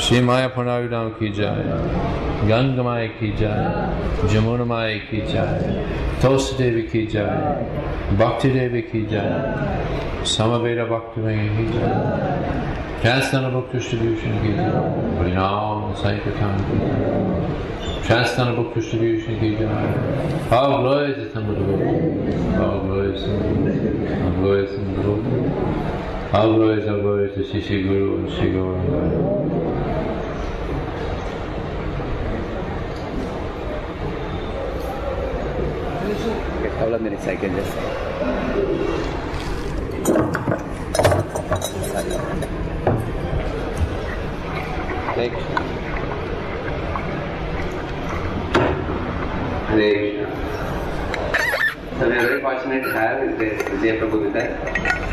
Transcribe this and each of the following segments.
Shri Maya Purnavadam ki jai, Ganga Maya ki jai, Jamuna Maya ki jai, Tulsi Devi ki jai, Bhakti Devi ki jai, Samaveda Bhakti Maya ki jai, Transcendental Book Distribution ki jai, Harinam Sankirtan ki jai, Transcendental Book Distribution ki jai. All glories to Samaveda, all glories to Samaveda, all glories to Samaveda. All glories to Shri Guru and Shri Gauranga. Couple of minutes I can just say. Hare Krishna. So we are very fortunate to have Vijay Prabhu with us.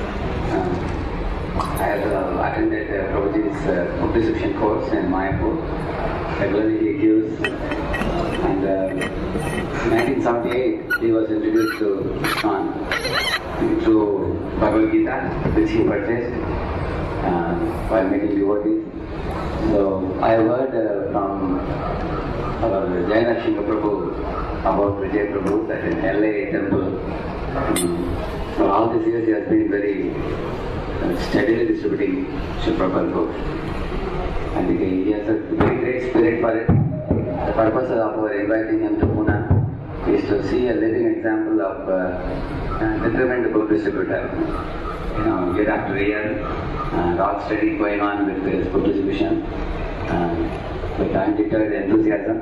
I have attended Prabhuji's book distribution course in Mayapur. Regularly he gives, and in 1978 he was introduced to ISKCON through Bhagavad Gita, which he purchased while meeting devotees. So I heard from Jaina Shinga Prabhu about Vijay Prabhu that in LA temple. For all these years he has been very steadily distributing Srila Prabhupada books. And he has a very great spirit for it. The purpose of our inviting him to Pune is to see a living example of determined book distributor. Year after year, rock steady going on with his book distribution, with undeterred enthusiasm.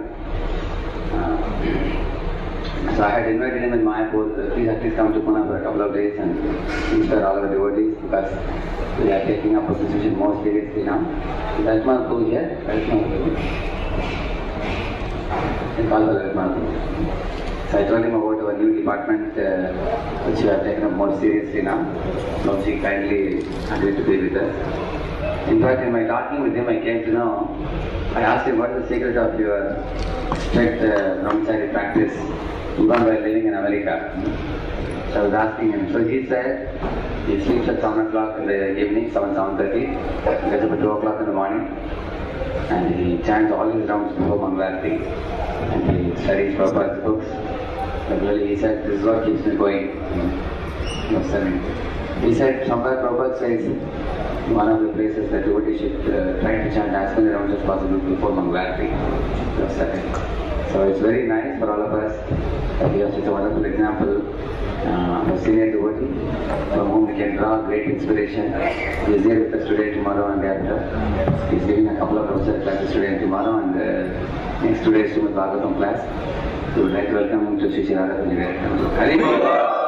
So I had invited him in Mayapur, please at least come to Pune for a couple of days and inspire all our devotees, because we are taking up distribution more seriously now. That's my Prabhu here, that's my Prabhu. In Kalpala. So I told him about our new department, which we have taken up more seriously now. So he kindly agreed to be with us. In fact, in my talking with him, I came to know, I asked him, what is the secret of your strict brahmachari practice, even while living in America? So I was asking him. So he said, he sleeps at 7 o'clock in the evening, 7:30, gets up at 2 o'clock in the morning, and he chants all his rounds before Mangalarti, and he studies Prabhupada's books. Regularly, he said, this is what keeps me going. He said, somewhere Prabhupada says, one of the places that devotee should try to chant as many rounds as possible before Mangalarti. So it's very nice for all of us that we have such a wonderful example of a senior devotee from whom we can draw great inspiration. He is here with us today, tomorrow and day after. He is giving a couple of brahmacharya classes today and tomorrow, and next 2 days Srimad Bhagavatam class. We would like to welcome him to Sri Radha Kunja. Hari Bol!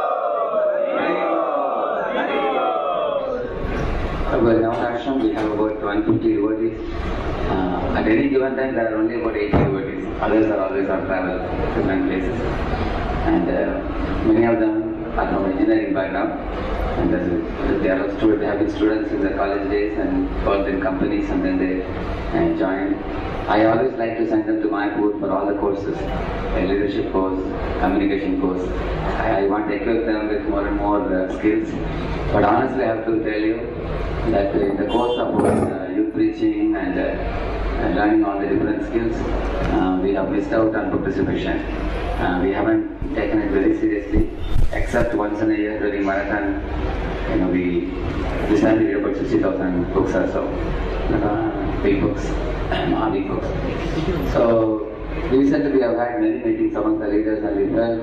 In our ashram, we have about 150 devotees. At any given time, there are only about 80 devotees. Others are always on travel to different places. And many of them are from engineering background. And they have been students in their college days and worked in companies, and then they joined. I always like to send them to Mayapur for all the courses, a leadership course, communication course. I want to equip them with more and more skills. But honestly, I have to tell you that in the course of youth preaching and learning all the different skills, we have missed out on book distribution. We haven't taken it very seriously, except once in a year during marathon. We recently read about 60,000 books or so, big books, big books. So recently we have had many meetings among the leaders, and we felt,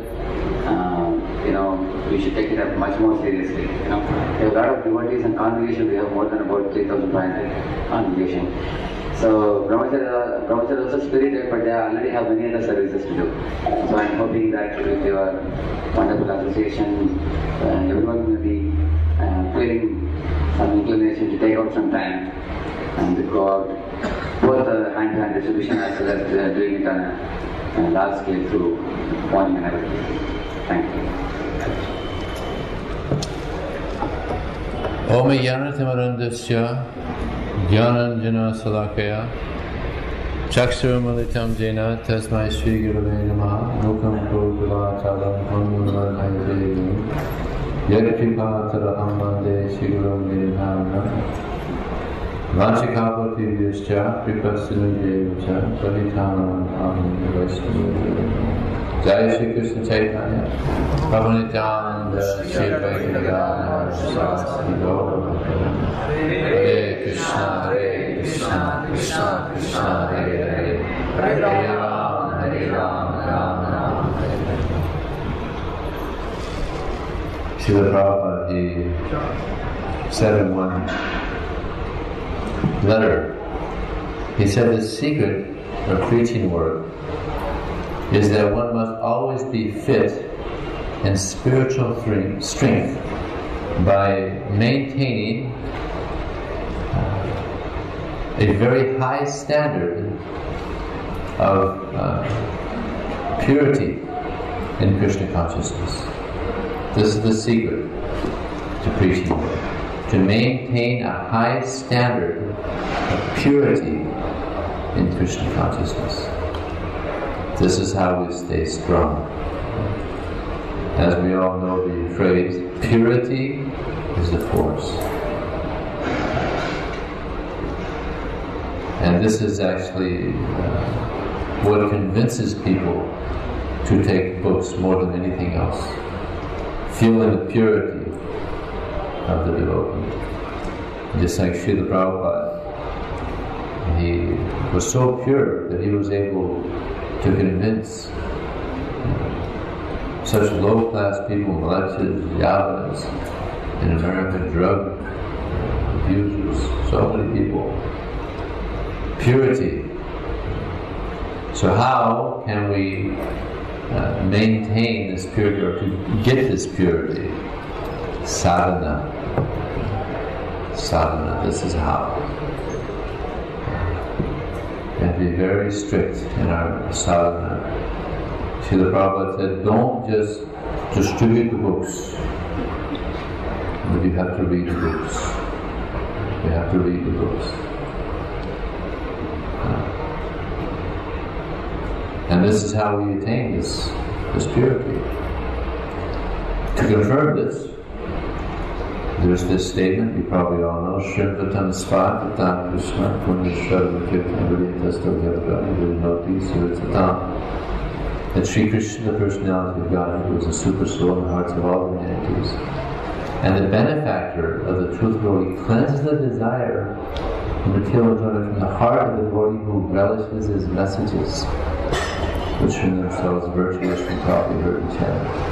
we should take it up much more seriously. We have a lot of devotees and congregation. We have more than about 3,500 congregation. So Brahmacharya is also spirited, but they already have many other services to do. So I'm hoping that with your wonderful association, everyone will be feeling some inclination to take out some time and go out, both hand-to-hand distribution as well as doing it on a large scale through morning and everything. Thank you. Om Yanatimarandasya Jnananjana Salakaya Chakshurumalitam Jena Tasmai Sri Gurave Namaha Mukam Purva Chalam Purva Yagapika Taraham Bande Sri Gurum Girinharana Vanchikapa Bhakti-vyascha Kripa-sindhu-devacha Paritanam Jai Shri Krishna Chaitanya Prabhu Nityananda Shri Advaita Shastri Gaura Hare Krishna Hare Krishna Krishna Krishna Hare Hare Hare Ram Hare Ram Ram Ram Hare Hare. Srila Prabhupada, he said in one letter, he said the secret of preaching work is that one must always be fit in spiritual strength by maintaining a very high standard of purity in Krishna consciousness. This is the secret to preaching work. To maintain a high standard of purity in Krishna consciousness. This is how we stay strong. As we all know the phrase, purity is the force. And this is actually what convinces people to take books more than anything else. Feeling the purity of the devotee. Just like Srila Prabhupada, he was so pure that he was able to convince such low-class people, militias, yavas, in America, drug abusers, so many people. Purity. So how can we maintain this purity, or to get this purity? Sadhana. Sadhana, this is how. We have to be very strict in our sadhana. Srila Prabhupada said, don't just distribute the books, but you have to read the books. You have to read the books. And this is how we attain this purity. To confirm this, there's this statement, you probably all know, Shrimvatam Svatatam Krishna Punishwaram Kirtan Vritastam Yavagani Vinoti Sivatatam. That Sri Krishna, the personality of God, who is a super soul in the hearts of all humanities, and the benefactor of the truth devotee, cleanses the desire of material enjoyment from the heart of the devotee who relishes his messages, which in themselves virtuous and probably heard and chanted.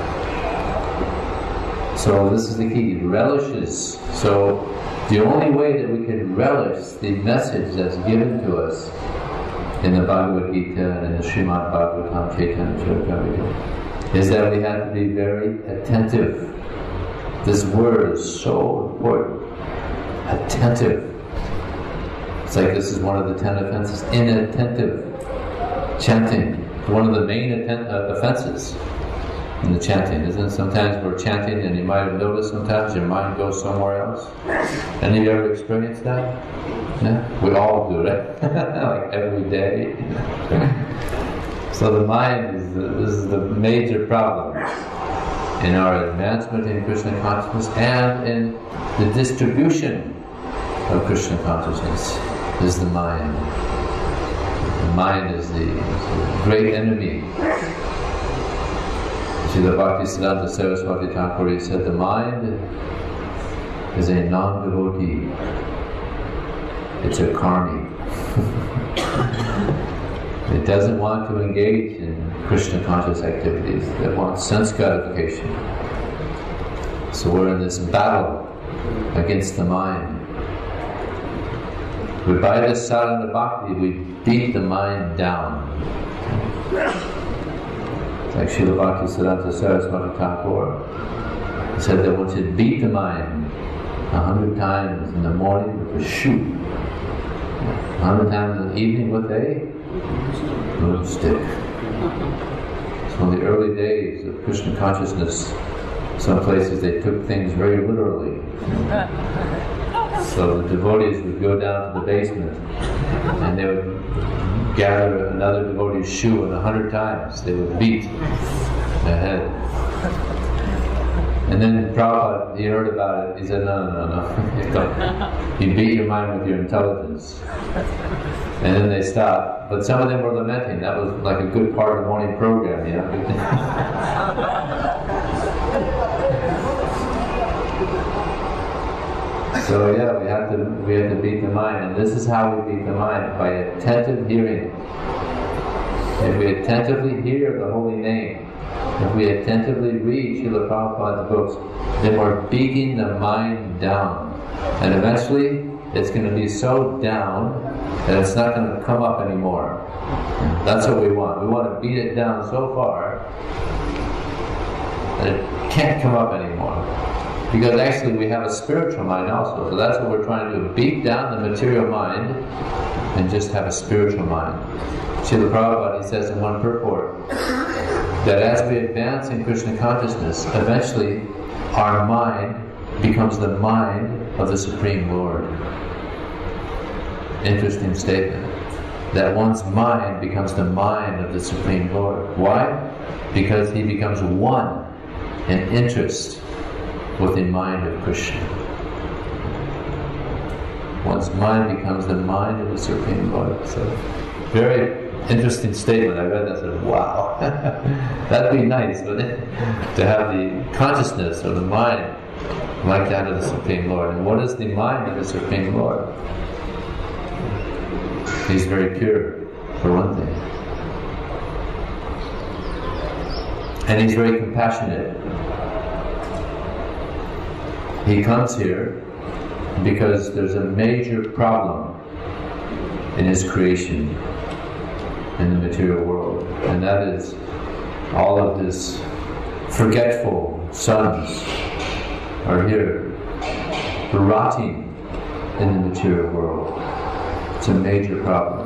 So this is the key, relishes. So the only way that we can relish the message that's given to us in the Bhagavad Gita and in the Srimad Bhagavatam Chaitanya Charitamrita is that we have to be very attentive. This word is so important. Attentive. It's like this is one of the 10 offenses. Inattentive. Chanting. One of the main offenses in the chanting, isn't it? Sometimes we're chanting and you might have noticed sometimes your mind goes somewhere else. Any of you ever experienced that? Yeah? We all do it, like every day. So the mind this is the major problem in our advancement in Krishna consciousness and in the distribution of Krishna consciousness is the mind. The mind is the great enemy. Srila Bhaktisiddhanta Saraswati Thakur said the mind is a non-devotee. It's a karmi. It doesn't want to engage in Krishna conscious activities. It wants sense gratification. So we're in this battle against the mind. But by this sadhana bhakti, we beat the mind down. Like Srila Bhaktisiddhanta Saraswati Thakur said that one should beat the mind 100 times in the morning with a shoe, 100 times in the evening with a broomstick. So in the early days of Krishna consciousness, some places they took things very literally. So the devotees would go down to the basement and they would gather another devotee's shoe, and 100 times they would beat the head. And then Prabhupada, he heard about it, he said, no. You beat your mind with your intelligence. And then they stopped. But some of them were lamenting. That was like a good part of the morning program, you know. So yeah, we have to beat the mind. And this is how we beat the mind, by attentive hearing. If we attentively hear the holy name, if we attentively read Srila Prabhupada's books, then we're beating the mind down. And eventually, it's going to be so down that it's not going to come up anymore. That's what we want. We want to beat it down so far that it can't come up anymore. Because actually we have a spiritual mind also. So that's what we're trying to do. Beat down the material mind and just have a spiritual mind. Srila Prabhupada, he says in one purport, that as we advance in Krishna consciousness, eventually our mind becomes the mind of the Supreme Lord. Interesting statement. That one's mind becomes the mind of the Supreme Lord. Why? Because he becomes one in interest with the mind of Krishna. One's mind becomes the mind of the Supreme Lord. So, very interesting statement. I read that and said, wow, that'd be nice, wouldn't it? To have the consciousness or the mind like that of the Supreme Lord. And what is the mind of the Supreme Lord? He's very pure, for one thing. And he's very compassionate. He comes here because there's a major problem in his creation, in the material world, and that is all of his forgetful sons are here rotting in the material world. It's a major problem.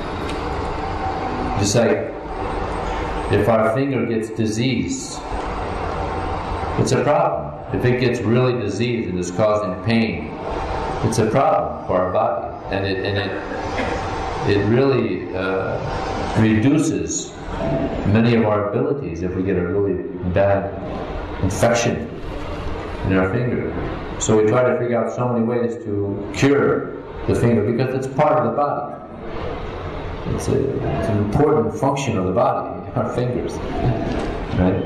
Just like if our finger gets diseased, it's a problem. If it gets really diseased and is causing pain, it's a problem for our body, and it really reduces many of our abilities if we get a really bad infection in our finger. So we try to figure out so many ways to cure the finger because it's part of the body. It's an important function of the body, our fingers, right?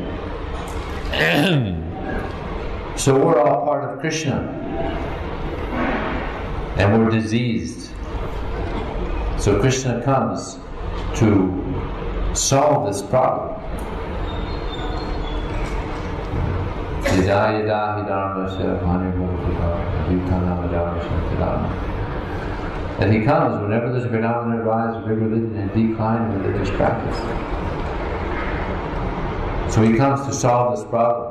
So we're all part of Krishna, and we're diseased. So Krishna comes to solve this problem. And he comes whenever there's a phenomenon rise of religion and decline in religious practice. So he comes to solve this problem.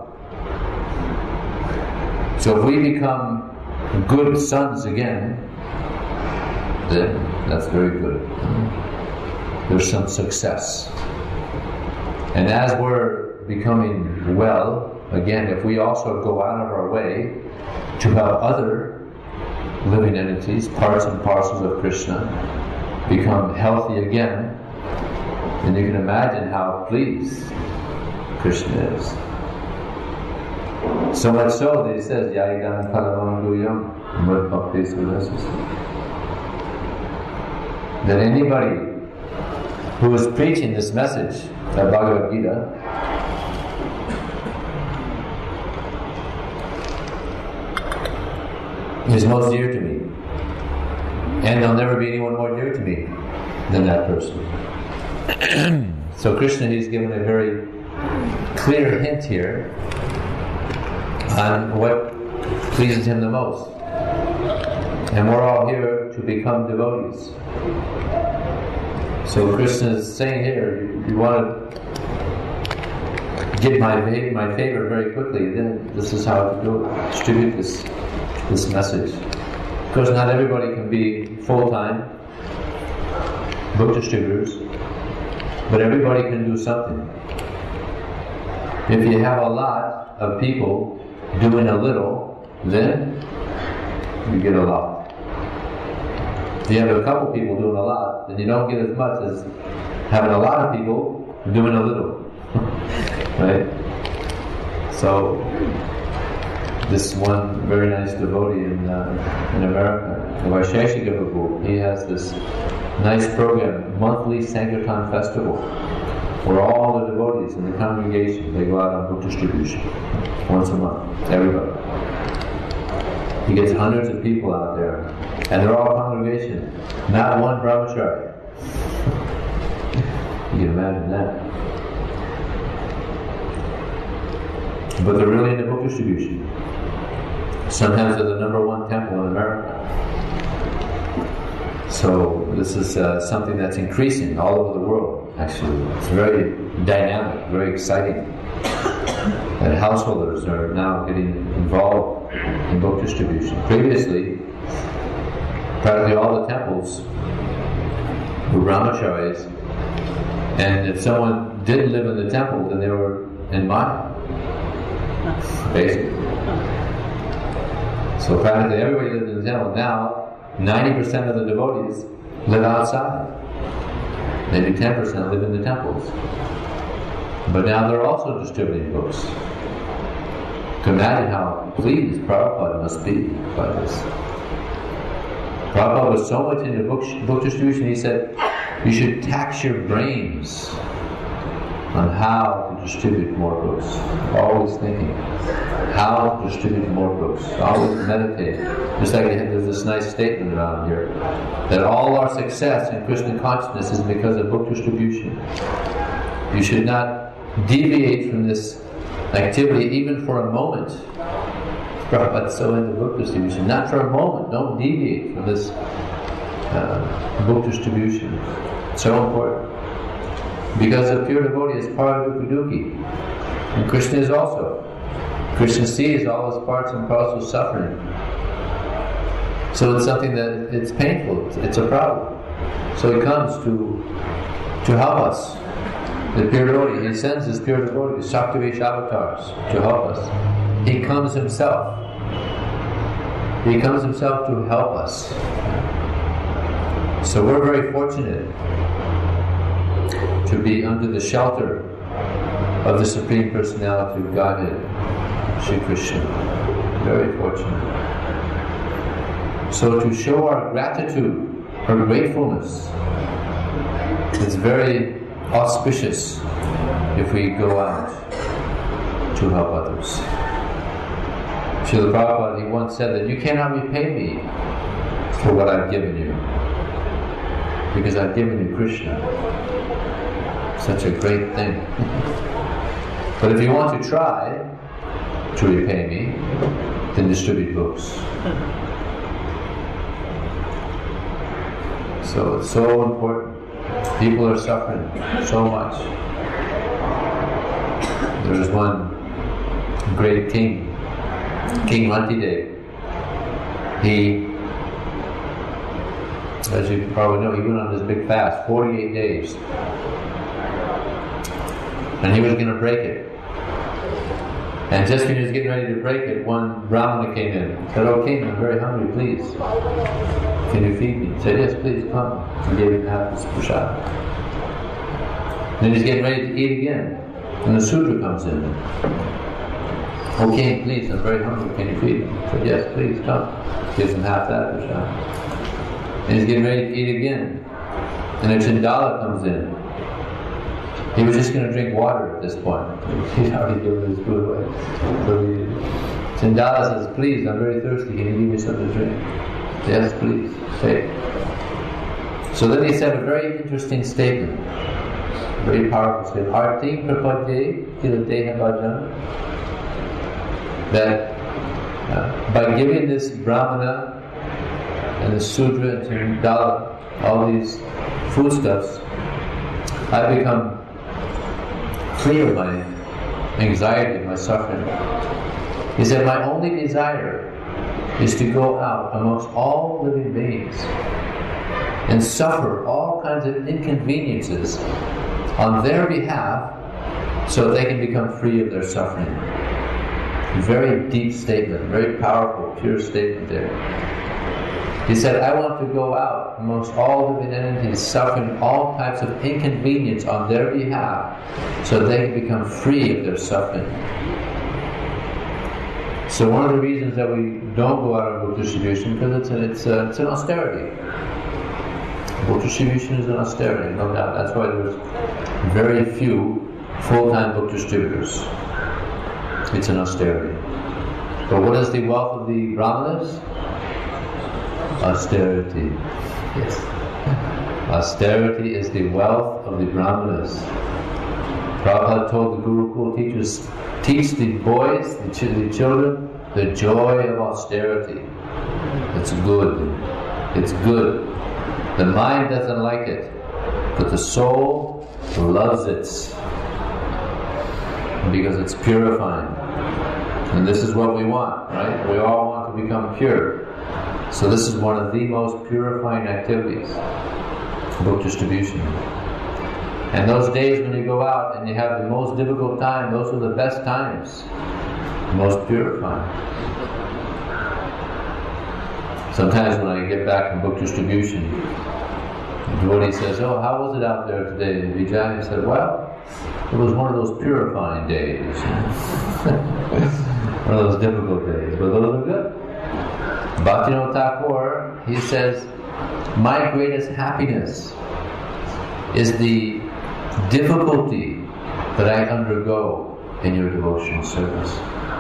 So if we become good sons again, then that's very good. There's some success. And as we're becoming well, again, if we also go out of our way to help other living entities, parts and parcels of Krishna, become healthy again, then you can imagine how pleased Krishna is. So much so that he says, Yaidan Kalamam Duyam Mud Bhakti Sulasis. That anybody who is preaching this message, the Bhagavad Gita, is most dear to me. And there'll never be anyone more dear to me than that person. So Krishna, he's given a very clear hint here on what pleases him the most. And we're all here to become devotees. So Krishna is saying here, you want to get my favor very quickly, then this is how to do it. Distribute this message. Of course, not everybody can be full-time book distributors, but everybody can do something. If you have a lot of people doing a little, then you get a lot. If you have a couple people doing a lot, then you don't get as much as having a lot of people doing a little. Right? So This one very nice devotee in America, the Vaisheshika Prabhu, he has this nice program, monthly Sankirtan festival, where all the devotees in the congregation, they go out on book distribution once a month, everybody. He gets hundreds of people out there, and they're all congregation, not one brahmachari. You can imagine that. But they're really into book distribution. Sometimes they're the #1 temple in America. So this is something that's increasing all over the world, actually. It's very dynamic, very exciting. And householders are now getting involved in book distribution. Previously, practically all the temples were brahmacharis, and if someone didn't live in the temple, then they were in Maya, basically. So practically everybody lived in the temple. Now, 90% of the devotees live outside. Maybe 10% live in the temples. But now they're also distributing books. To imagine how pleased Prabhupada must be by this. Prabhupada was so much into book distribution, he said, you should tax your brains on how to distribute more books. Always thinking, how to distribute more books. Always meditate. Just like there's this nice statement around here, that all our success in Krishna consciousness is because of book distribution. You should not deviate from this activity even for a moment. Prabhupada's so into book distribution. Not for a moment. Don't deviate from this book distribution. It's so important. Because a pure devotee is part of Dukkha. And Krishna is also. Krishna sees all his parts and parcels of suffering. So it's something that it's painful, it's a problem. So he comes to help us. The pure devotee, he sends his pure devotees, Shaktivesh avatars, to help us. He comes himself. He comes himself to help us. So we're very fortunate to be under the shelter of the Supreme Personality of Godhead, Shri Krishna. Very fortunate. So to show our gratitude, our gratefulness, it's very auspicious if we go out to help others. Srila Prabhupada, he once said that you cannot repay me for what I've given you, because I've given you Krishna. Such a great thing. But if you want to try to repay me, then distribute books. So it's so important. People are suffering so much. There was one great king, King Rantidev. He, as you probably know, he went on this big fast, 48 days. And he was going to break it. And just when he was getting ready to break it, one Brahmana came in and said, "Oh king, I'm very hungry, please. Can you feed me?" He said, "Yes, please, come." He gave him half his prasad. Then he's getting ready to eat again. And the Sudra comes in. "Oh king, please, I'm very hungry, can you feed me?" He said, "Yes, please, come." Gives him half that prasad. And he's getting ready to eat again. And a Chandala comes in. He was just going to drink water at this point. He'd already given his food away. So Chandala says, "Please, I'm very thirsty. Can you give me something to drink?" "Yes, please. Take." So then he said a very interesting statement. Very powerful statement. Arti prapadye kiladeha bhajan. That by giving this Brahmana and the Sudra and Chandala all these foodstuffs, I become free of my anxiety, my suffering. He said, my only desire is to go out amongst all living beings and suffer all kinds of inconveniences on their behalf so that they can become free of their suffering. Very deep statement, very powerful, pure statement there. He said, I want to go out amongst all living entities suffering all types of inconvenience on their behalf so they can become free of their suffering. So one of the reasons that we don't go out on book distribution, because it's an austerity. Book distribution is an austerity, no doubt. That's why there's very few full-time book distributors. It's an austerity. But what is the wealth of the Brahmanas? Austerity. Yes. Austerity is the wealth of the Brahmanas. Prabhupada told the Gurukul teachers, teach the boys, the children, the joy of austerity. It's good. It's good. The mind doesn't like it, but the soul loves it because it's purifying. And this is what we want, right? We all want to become pure. So this is one of the most purifying activities, book distribution. And those days when you go out and you have the most difficult time, those are the best times, most purifying. Sometimes when I get back from book distribution, the devotee says, "Oh, how was it out there today in Vijay?" I said, "Well, it was one of those purifying days." One of those difficult days, but those are good. Bhaktivinoda Thakur, he says, "My greatest happiness is the difficulty that I undergo in your devotional service."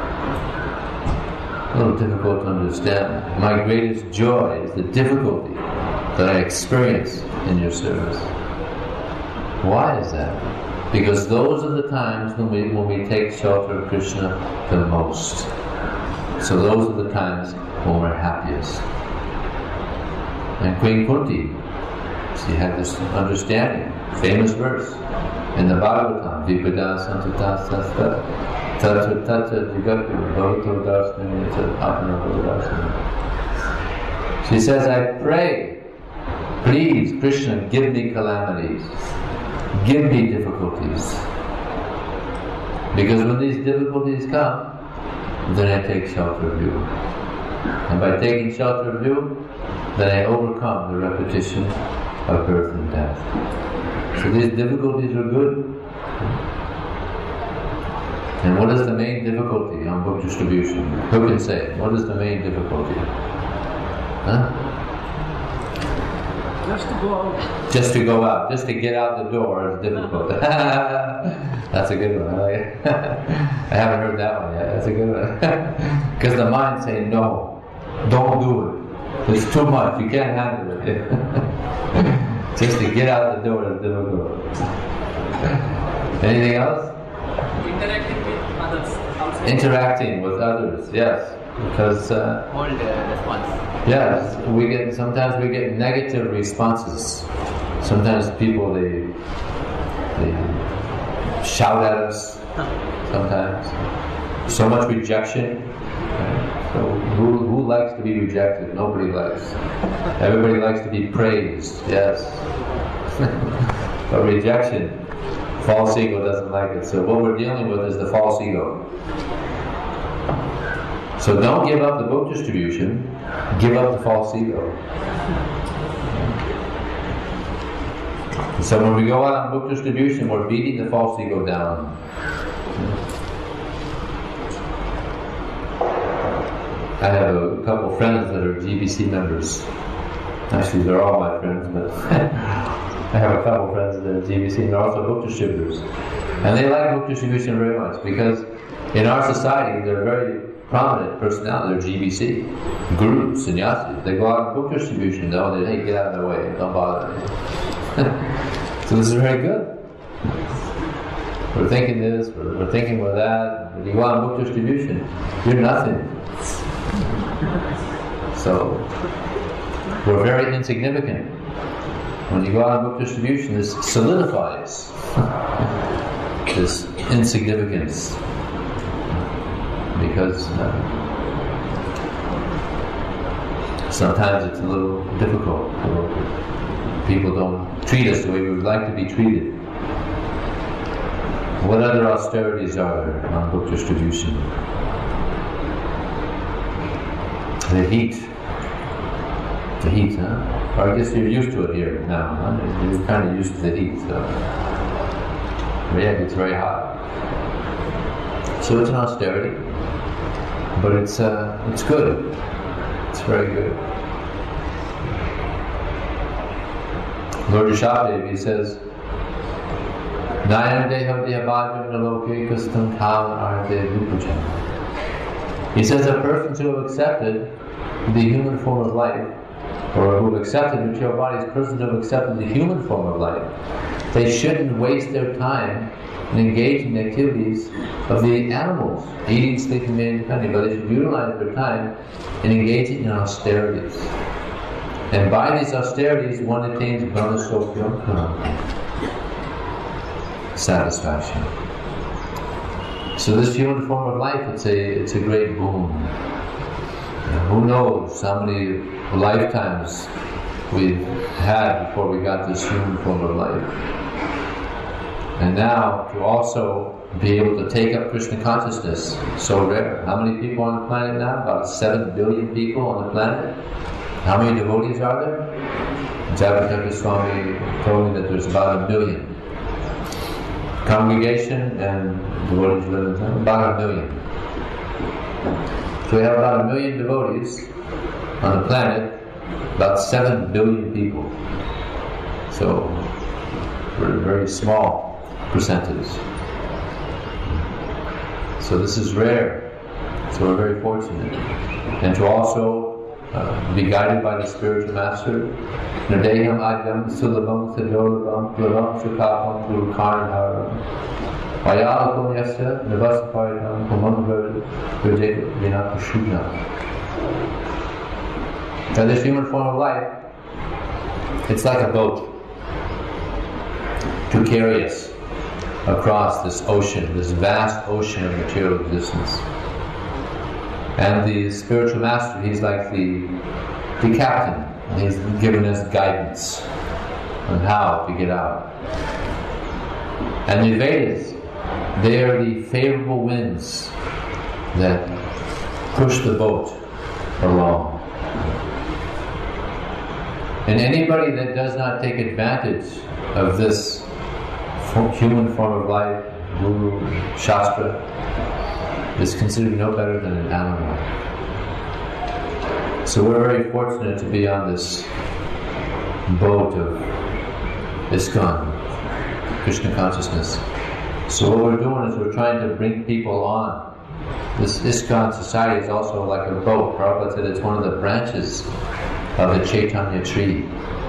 A little difficult to understand. My greatest joy is the difficulty that I experience in your service. Why is that? Because those are the times when we take shelter of Krishna the most. So those are the times when we're happiest. And Queen Kunti, she had this understanding, famous verse in the Bhagavatam, Vipada Santata Sasta Tata Tata Jigatu Bhavato Darsani Atmanava Darsani. She says, "I pray, please, Krishna, give me calamities. Give me difficulties. Because when these difficulties come, then I take shelter of you. And by taking shelter of you, then I overcome the repetition of birth and death." So these difficulties are good. And what is the main difficulty on book distribution? Who can say? What is the main difficulty? Huh? Just to go out. Just to go out. Just to get out the door is difficult. That's a good one. I like it. I haven't heard that one yet. That's a good one. Because the mind saying, "No, don't do it. It's too much. You can't handle it." Just to get out the door is difficult. Anything else? Interacting with others. Also. Interacting with others, yes. Because Hold response. yes, sometimes we get negative responses. Sometimes people they shout at us. Sometimes so much rejection. So who likes to be rejected? Nobody likes. Everybody likes to be praised. Yes, but rejection, false ego doesn't like it. So what we're dealing with is the false ego. So don't give up the book distribution, give up the false ego. So when we go out on book distribution, we're beating the false ego down. I have a couple friends that are GBC members. Actually, they're all my friends, but I have a couple friends that are GBC and they're also book distributors. And they like book distribution very much because in our society, they're very prominent personality. They're GBC, gurus, sannyasis. They go out on book distribution, though. They hey, get out of their way, don't bother me. So this is very good. We're thinking this, we're thinking we're that. When you go out on book distribution, you're nothing. So we're very insignificant. When you go out on book distribution, this solidifies this insignificance. Because sometimes it's a little difficult. People don't treat us the way we would like to be treated. What other austerities are there on book distribution? The heat. The heat, huh? Or I guess you're used to it here now, huh? You're kind of used to the heat, so. But yeah, it's very hot. So it's an austerity. But it's good. It's very good. Lord Rishabhdev, he says, Nayam deha dehabhajam naloke kustam kam arde vipujam. He says that persons who have accepted the human form of life, or who have accepted material bodies, persons who have accepted the human form of life, they shouldn't waste their time in engaging in activities of the animals, eating, sleeping, mating, hunting, but they should utilize their time in engaging in austerities. And by these austerities, one attains satisfaction. So this human form of life, it's a great boon. And who knows how many lifetimes we've had before we got this human form of life. And now to also be able to take up Krishna consciousness, so rare. How many people on the planet now? About 7 billion people on the planet. How many devotees are there? Jayapataka Swami told me that there's about 1 million. Congregation and devotees live in town, about 1 million. So we have about 1 million devotees on the planet, about 7 billion people. So we're a very small percentage. So this is rare. So we're very fortunate. And to also be guided by the spiritual master. Nardeham Adyam Sulabam Sadolabam Lavam Sukapam Guru Karnharam Vayalakam Yasya Navasaparidam Pumangar Vijay Vinapashuna. Now this human form of life, it's like a boat to carry us across this ocean, this vast ocean of material existence. And the spiritual master, he's like the captain, and he's given us guidance on how to get out. And the Vedas, they are the favorable winds that push the boat along. And anybody that does not take advantage of this human form of life, Guru, Shastra, is considered no better than an animal. So we're very fortunate to be on this boat of ISKCON, Krishna consciousness. So what we're doing is we're trying to bring people on. This ISKCON society is also like a boat. Prabhupada said it's one of the branches of the Chaitanya tree.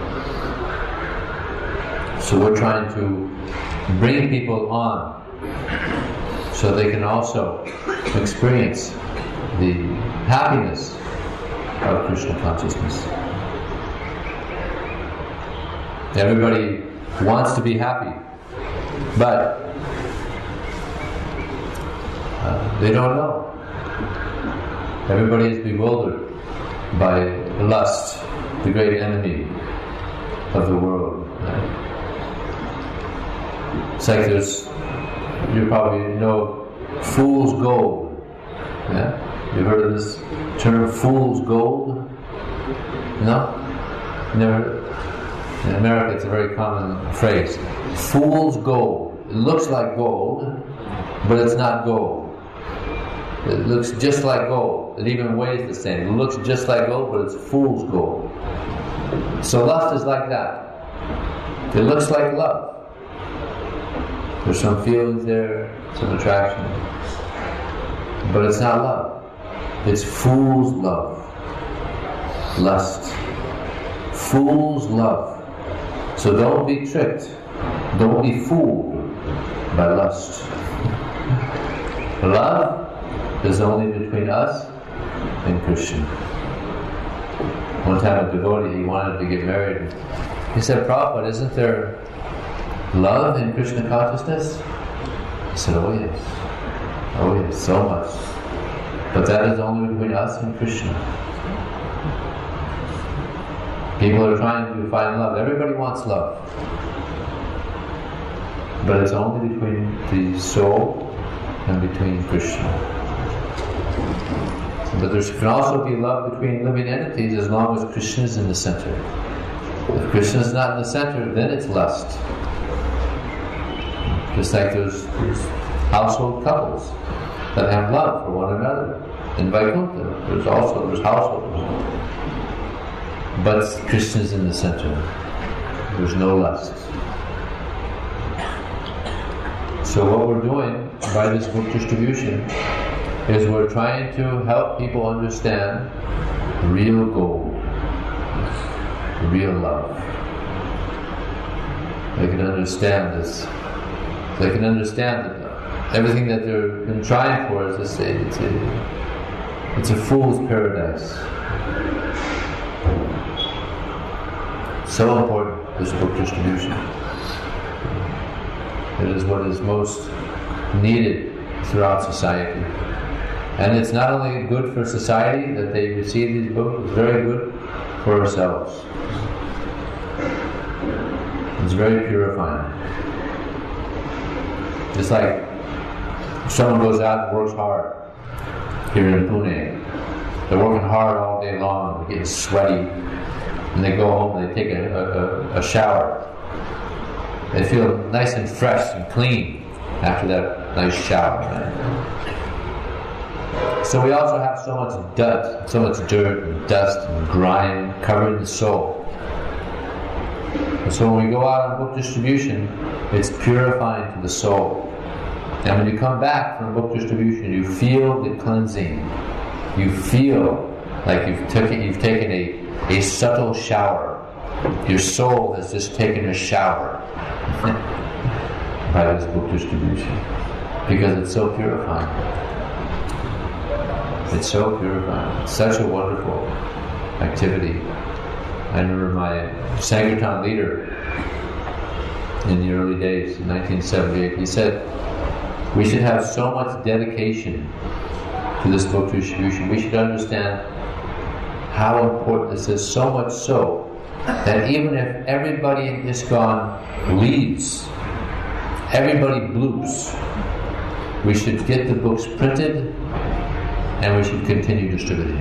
So we're trying to bring people on so they can also experience the happiness of Krishna consciousness. Everybody wants to be happy, but they don't know. Everybody is bewildered by lust, the great enemy of the world. It's like you probably know fool's gold. Yeah? You've heard of this term, fool's gold? No? Never. In America, it's a very common phrase. Fool's gold. It looks like gold, but it's not gold. It looks just like gold. It even weighs the same. It looks just like gold, but it's fool's gold. So lust is like that. It looks like love. There's some feelings there, some attraction. But it's not love. It's fool's love. Lust. Fool's love. So don't be tricked. Don't be fooled by lust. Love is only between us and Krishna. One time a devotee, he wanted to get married. He said, Prabhupada, isn't there love in Krishna consciousness? He said, oh yes. Oh yes, so much. But that is only between us and Krishna. People are trying to find love. Everybody wants love. But it's only between the soul and between Krishna. But there can also be love between living entities as long as Krishna is in the center. If Krishna is not in the center, then it's lust. Just like there's household couples that have love for one another. In Vaikuntha, there's householders. But Krishna is in the center. There's no lust. So what we're doing by this book distribution is we're trying to help people understand real gold, real love. They can understand this. They can understand that everything that they've been trying for is it's a fool's paradise. So important, this book distribution. It is what is most needed throughout society. And it's not only good for society that they receive these books, it's very good for ourselves. It's very purifying. It's like someone goes out and works hard here in Pune. They're working hard all day long, they're getting sweaty, and they go home and they take a shower. They feel nice and fresh and clean after that nice shower. Right? So we also have so much dust, so much dirt and dust and grime covering the soul. And so when we go out on book distribution, it's purifying to the soul. And when you come back from book distribution, you feel the cleansing. You feel like you've taken a subtle shower. Your soul has just taken a shower by this book distribution, because it's so purifying. It's so purifying. It's such a wonderful activity. I remember my Sankirtan leader in the early days, in 1978, he said, we should have so much dedication to this book distribution. We should understand how important this is, so much so that even if everybody in ISKCON leaves, everybody bloops, we should get the books printed and we should continue distributing.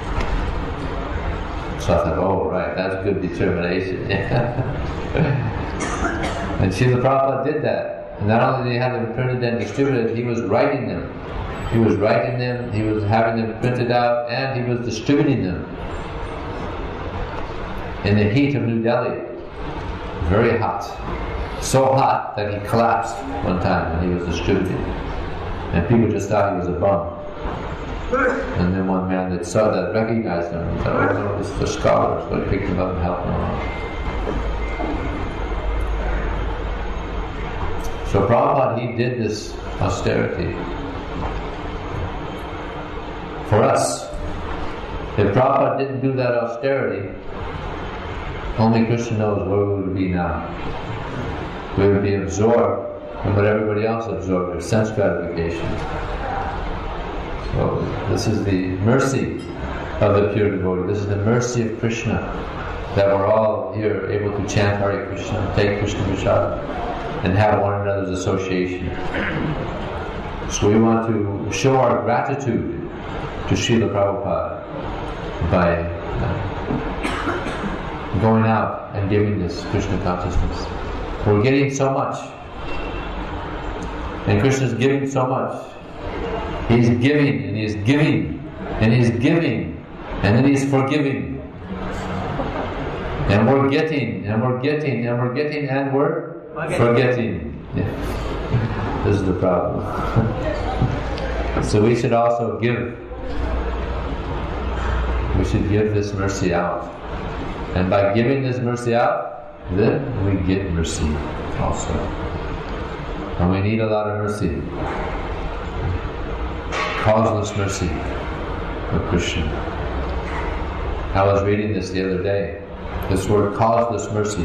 So I thought, oh right, that's good determination. And Srila Prabhupada did that. And not only did he have them printed and distributed, he was writing them. He was writing them, he was having them printed out, and he was distributing them. In the heat of New Delhi, very hot. So hot that he collapsed one time when he was distributing. And people just thought he was a bum. And then one man that saw that recognized him and thought, oh no, this is the scholar. So he picked him up and helped him along. So Prabhupada, he did this austerity for us. If Prabhupada didn't do that austerity, only Krishna knows where we would be now. We would be absorbed in what everybody else absorbed, their sense gratification. So this is the mercy of the pure devotee. This is the mercy of Krishna, that we're all here able to chant Hare Krishna, take Krishna Prasad, and have one another's association. So we want to show our gratitude to Srila Prabhupada by going out and giving this Krishna consciousness. We're getting so much, and Krishna's giving so much. He's giving, and He's giving, and He's giving, and then He's forgiving. And we're getting, and we're getting, and we're getting, and we're forgetting. Yeah. This is the problem. So we should also give. We should give this mercy out. And by giving this mercy out, then we get mercy also. And we need a lot of mercy. Causeless mercy of Krishna. I was reading this the other day. This word, causeless mercy.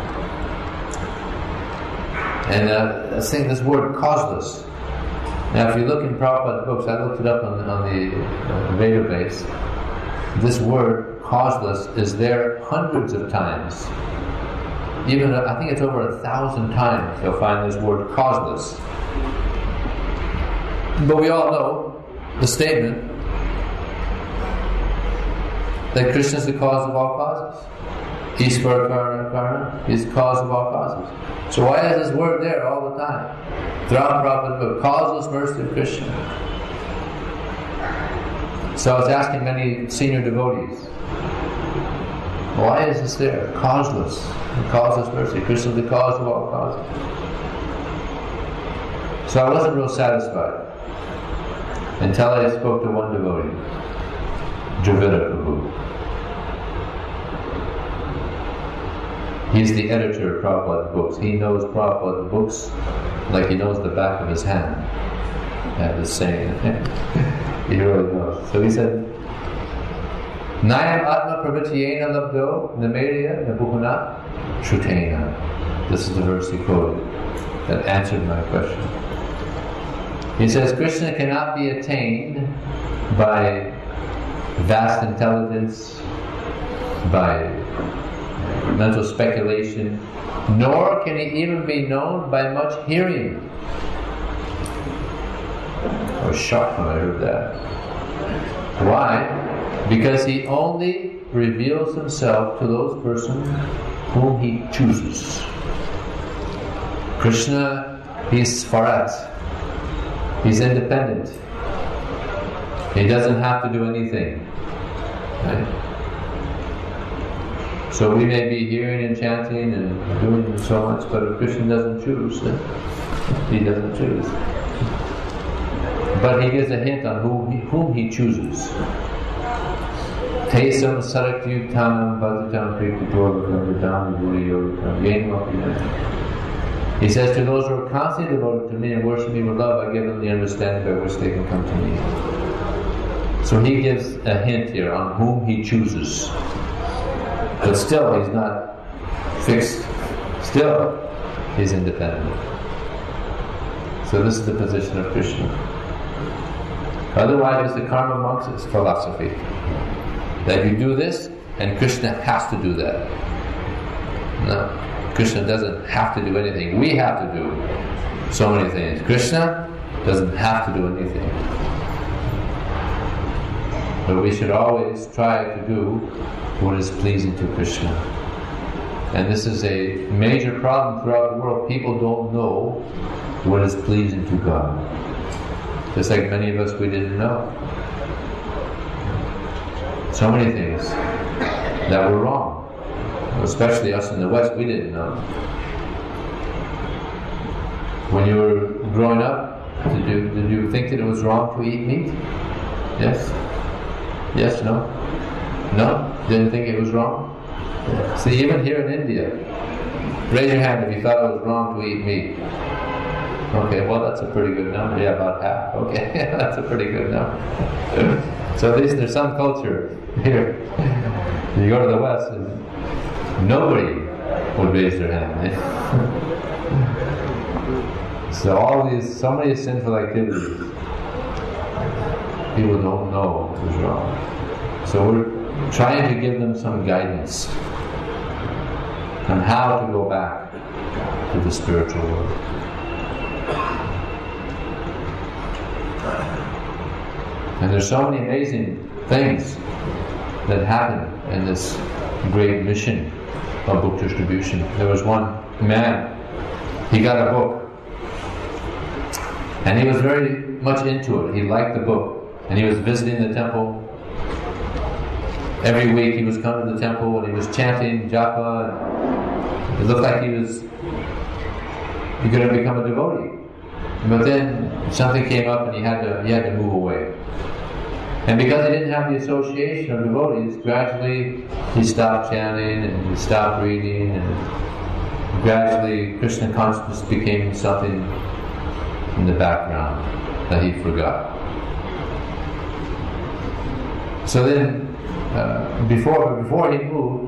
And I was saying this word, causeless. Now if you look in Prabhupada's books, I looked it up on the Veda base. This word, causeless, is there hundreds of times. Even, I think it's over 1,000 times you'll find this word, causeless. But we all know the statement that Krishna is the cause of all causes. Ishvara Karana Karana is the cause of all causes. So why is this word there all the time? Throughout Prabhupada's book, causeless mercy of Krishna. So I was asking many senior devotees, why is this there? Causeless. Causeless mercy. Krishna is the cause of all causes. So I wasn't real satisfied until I spoke to one devotee, Dravida Prabhu. He's the editor of Prabhupada's books. He knows Prabhupada's books like he knows the back of his hand. I have this saying. He really knows. So he said, Nayam atma pravachayena labdo namerya nabuhuna shrutena. This is the verse he quoted that answered my question. He says, Krishna cannot be attained by vast intelligence, by mental speculation, nor can he even be known by much hearing. I was shocked when I heard that. Why? Because he only reveals himself to those persons whom he chooses. Krishna, he's Swarat. He's independent. He doesn't have to do anything. Right? So we may be hearing and chanting and doing so much, but if Krishna doesn't choose, then he doesn't choose. But he gives a hint on whom he chooses. Tesam sarakyutanam bhajatam priktitorvakam vidam yogam. He says, to those who are constantly devoted to me and worship me with love, I give them the understanding by which they can come to me. So he gives a hint here on whom he chooses. But still, he's not fixed. Still, he's independent. So this is the position of Krishna. Otherwise, it's the karma monks' philosophy. That you do this, and Krishna has to do that. No. Krishna doesn't have to do anything. We have to do so many things. Krishna doesn't have to do anything. But we should always try to do what is pleasing to Krishna. And this is a major problem throughout the world. People don't know what is pleasing to God. Just like many of us, we didn't know. So many things that were wrong. Especially us in the West, we didn't know. When you were growing up, did you think that it was wrong to eat meat? Yes? Yes, no? No? Didn't think it was wrong? See, even here in India, raise your hand if you thought it was wrong to eat meat. Okay, well that's a pretty good number. Yeah, about half. Okay, that's a pretty good number. So at least there's some culture here. You go to the West, and nobody would raise their hand. So so many sinful activities, people don't know is wrong. So we're trying to give them some guidance on how to go back to the spiritual world. And there's so many amazing things that happen in this great mission of book distribution. There was one man, he got a book, and he was very much into it. He liked the book, and he was visiting the temple. Every week he was coming to the temple and he was chanting japa. It looked like he was going to become a devotee. But then something came up and he had to move away. And because he didn't have the association of devotees, gradually he stopped chanting and he stopped reading, and gradually Krishna consciousness became something in the background that he forgot. So then, before he moved,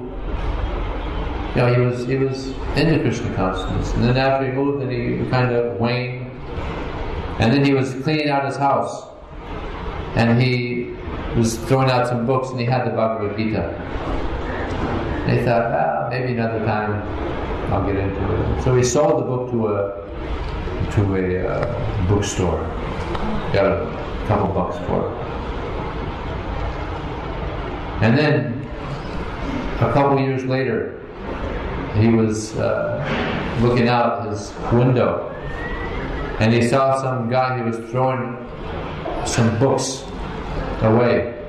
he was into Krishna consciousness, and then after he moved, then he kind of waned, and then he was cleaning out his house, and he was throwing out some books, and he had the Bhagavad Gita. And he thought, maybe another time I'll get into it. So he sold the book to a bookstore. Got a couple bucks for it. And then a couple years later, he was looking out his window, and he saw some guy who was throwing some books away.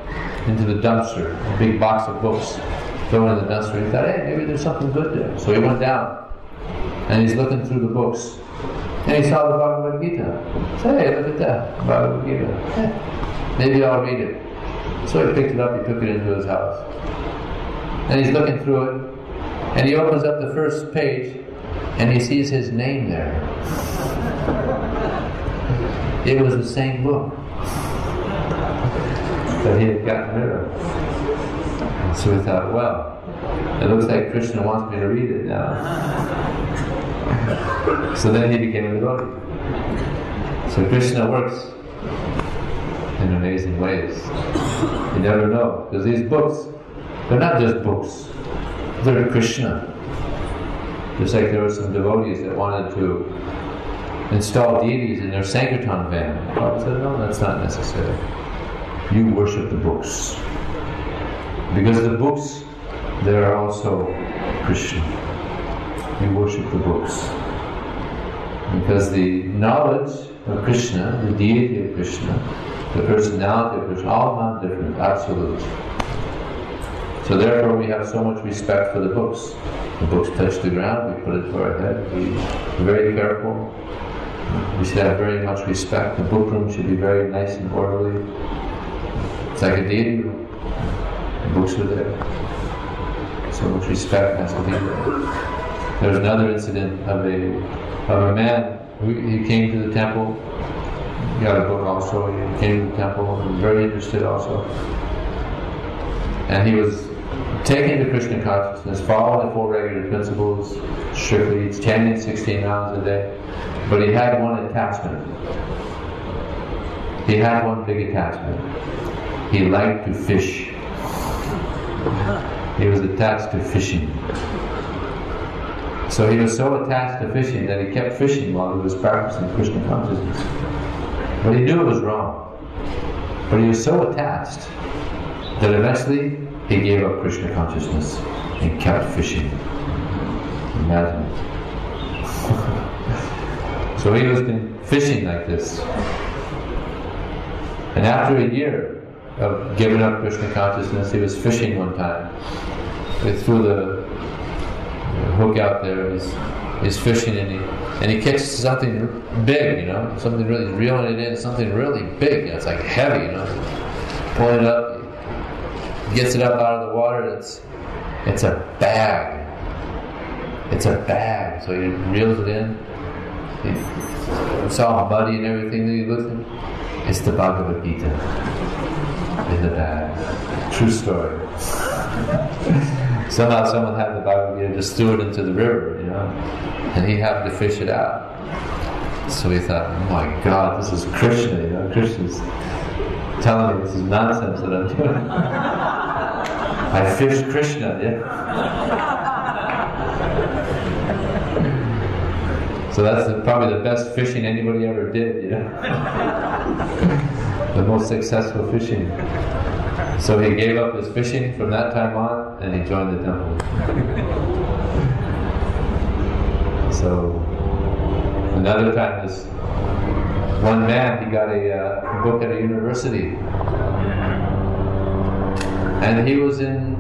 into the dumpster, a big box of books, thrown in the dumpster. He thought, hey, maybe there's something good there. So he went down, and he's looking through the books, and he saw the Bhagavad Gita. He said, hey, look at that, Bhagavad Gita. Maybe I'll read it. So he picked it up, he took it into his house. And he's looking through it, and he opens up the first page, and he sees his name there. It was the same book that he had gotten rid of. And so he thought, well, it looks like Krishna wants me to read it now. So then he became a devotee. So Krishna works in amazing ways. You never know, because these books, they're not just books, they're Krishna. Just like there were some devotees that wanted to install deities in their Sankirtan van. Prabhupada said, no, that's not necessary. You worship the books. Because the books, they are also Krishna. You worship the books. Because the knowledge of Krishna, the deity of Krishna, the personality of Krishna, all non-different, absolute. So therefore we have so much respect for the books. The books touch the ground, we put it to our head, we're very careful. We should have very much respect. The book room should be very nice and orderly. It's like a deity room. The books are there. So much respect has to be there. There's another incident of a man. He came to the temple. He got a book also. He came to the temple and was very interested also. And he was taking to Krishna consciousness, following the 4 regular principles strictly, chanting 16 rounds a day. But he had one attachment. He had one big attachment. He liked to fish. He was attached to fishing. So he was so attached to fishing that he kept fishing while he was practicing Krishna consciousness. But he knew it was wrong. But he was so attached that eventually he gave up Krishna consciousness and kept fishing. Imagine. So he was fishing like this. And after a year of giving up Krishna consciousness, he was fishing one time. They threw the hook out there, he's fishing and he catches something big, something really, he's reeling it in, something really big, it's like heavy, pulling it up, gets it up out of the water, it's a bag. It's a bag. So he reels it in. It's all muddy and everything. Then he looks at it. It's the Bhagavad Gita in the bag. True story. Somehow someone had the Bhagavad Gita, just threw it into the river, and he happened to fish it out. So he thought, oh my God, this is Krishna, Krishna's telling me this is nonsense that I'm doing. I fished Krishna, So that's probably the best fishing anybody ever did, The most successful fishing. So he gave up his fishing from that time on, and he joined the temple. So another time, this one man, he got a book at a university, and he was in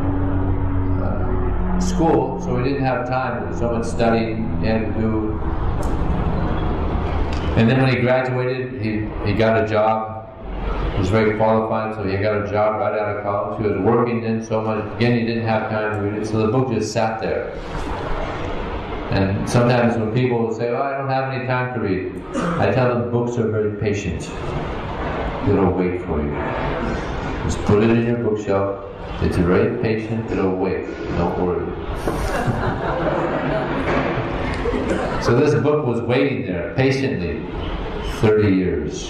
school, so he didn't have time. There was so much studying he had to do. And then when he graduated, he got a job. He was very qualified, so he got a job right out of college. He was working in so much. Again, he didn't have time to read it, so the book just sat there. And sometimes when people say, "Oh, I don't have any time to read," I tell them books are very patient. It'll wait for you. Just put it in your bookshelf. It's very patient. It'll wait. Don't worry. So this book was waiting there patiently 30 years.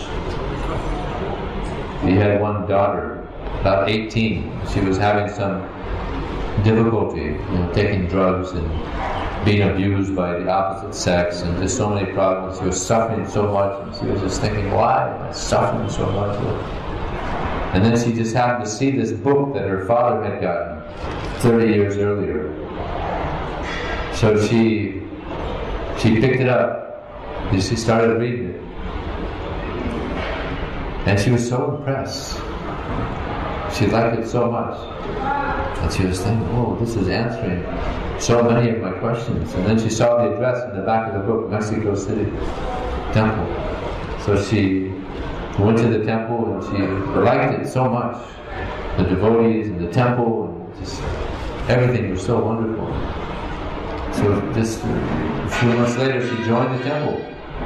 He had one daughter, about 18. She was having some difficulty, taking drugs and being abused by the opposite sex, and just so many problems. She was suffering so much, and she was just thinking, why am I suffering so much? And then she just happened to see this book that her father had gotten 30 years earlier. So she picked it up, and she started reading it. And she was so impressed. She liked it so much. And she was thinking, oh, this is answering so many of my questions. And then she saw the address in the back of the book, Mexico City Temple. So she went to the temple and she liked it so much. The devotees and the temple and just everything was so wonderful. So just a few months later she joined the temple.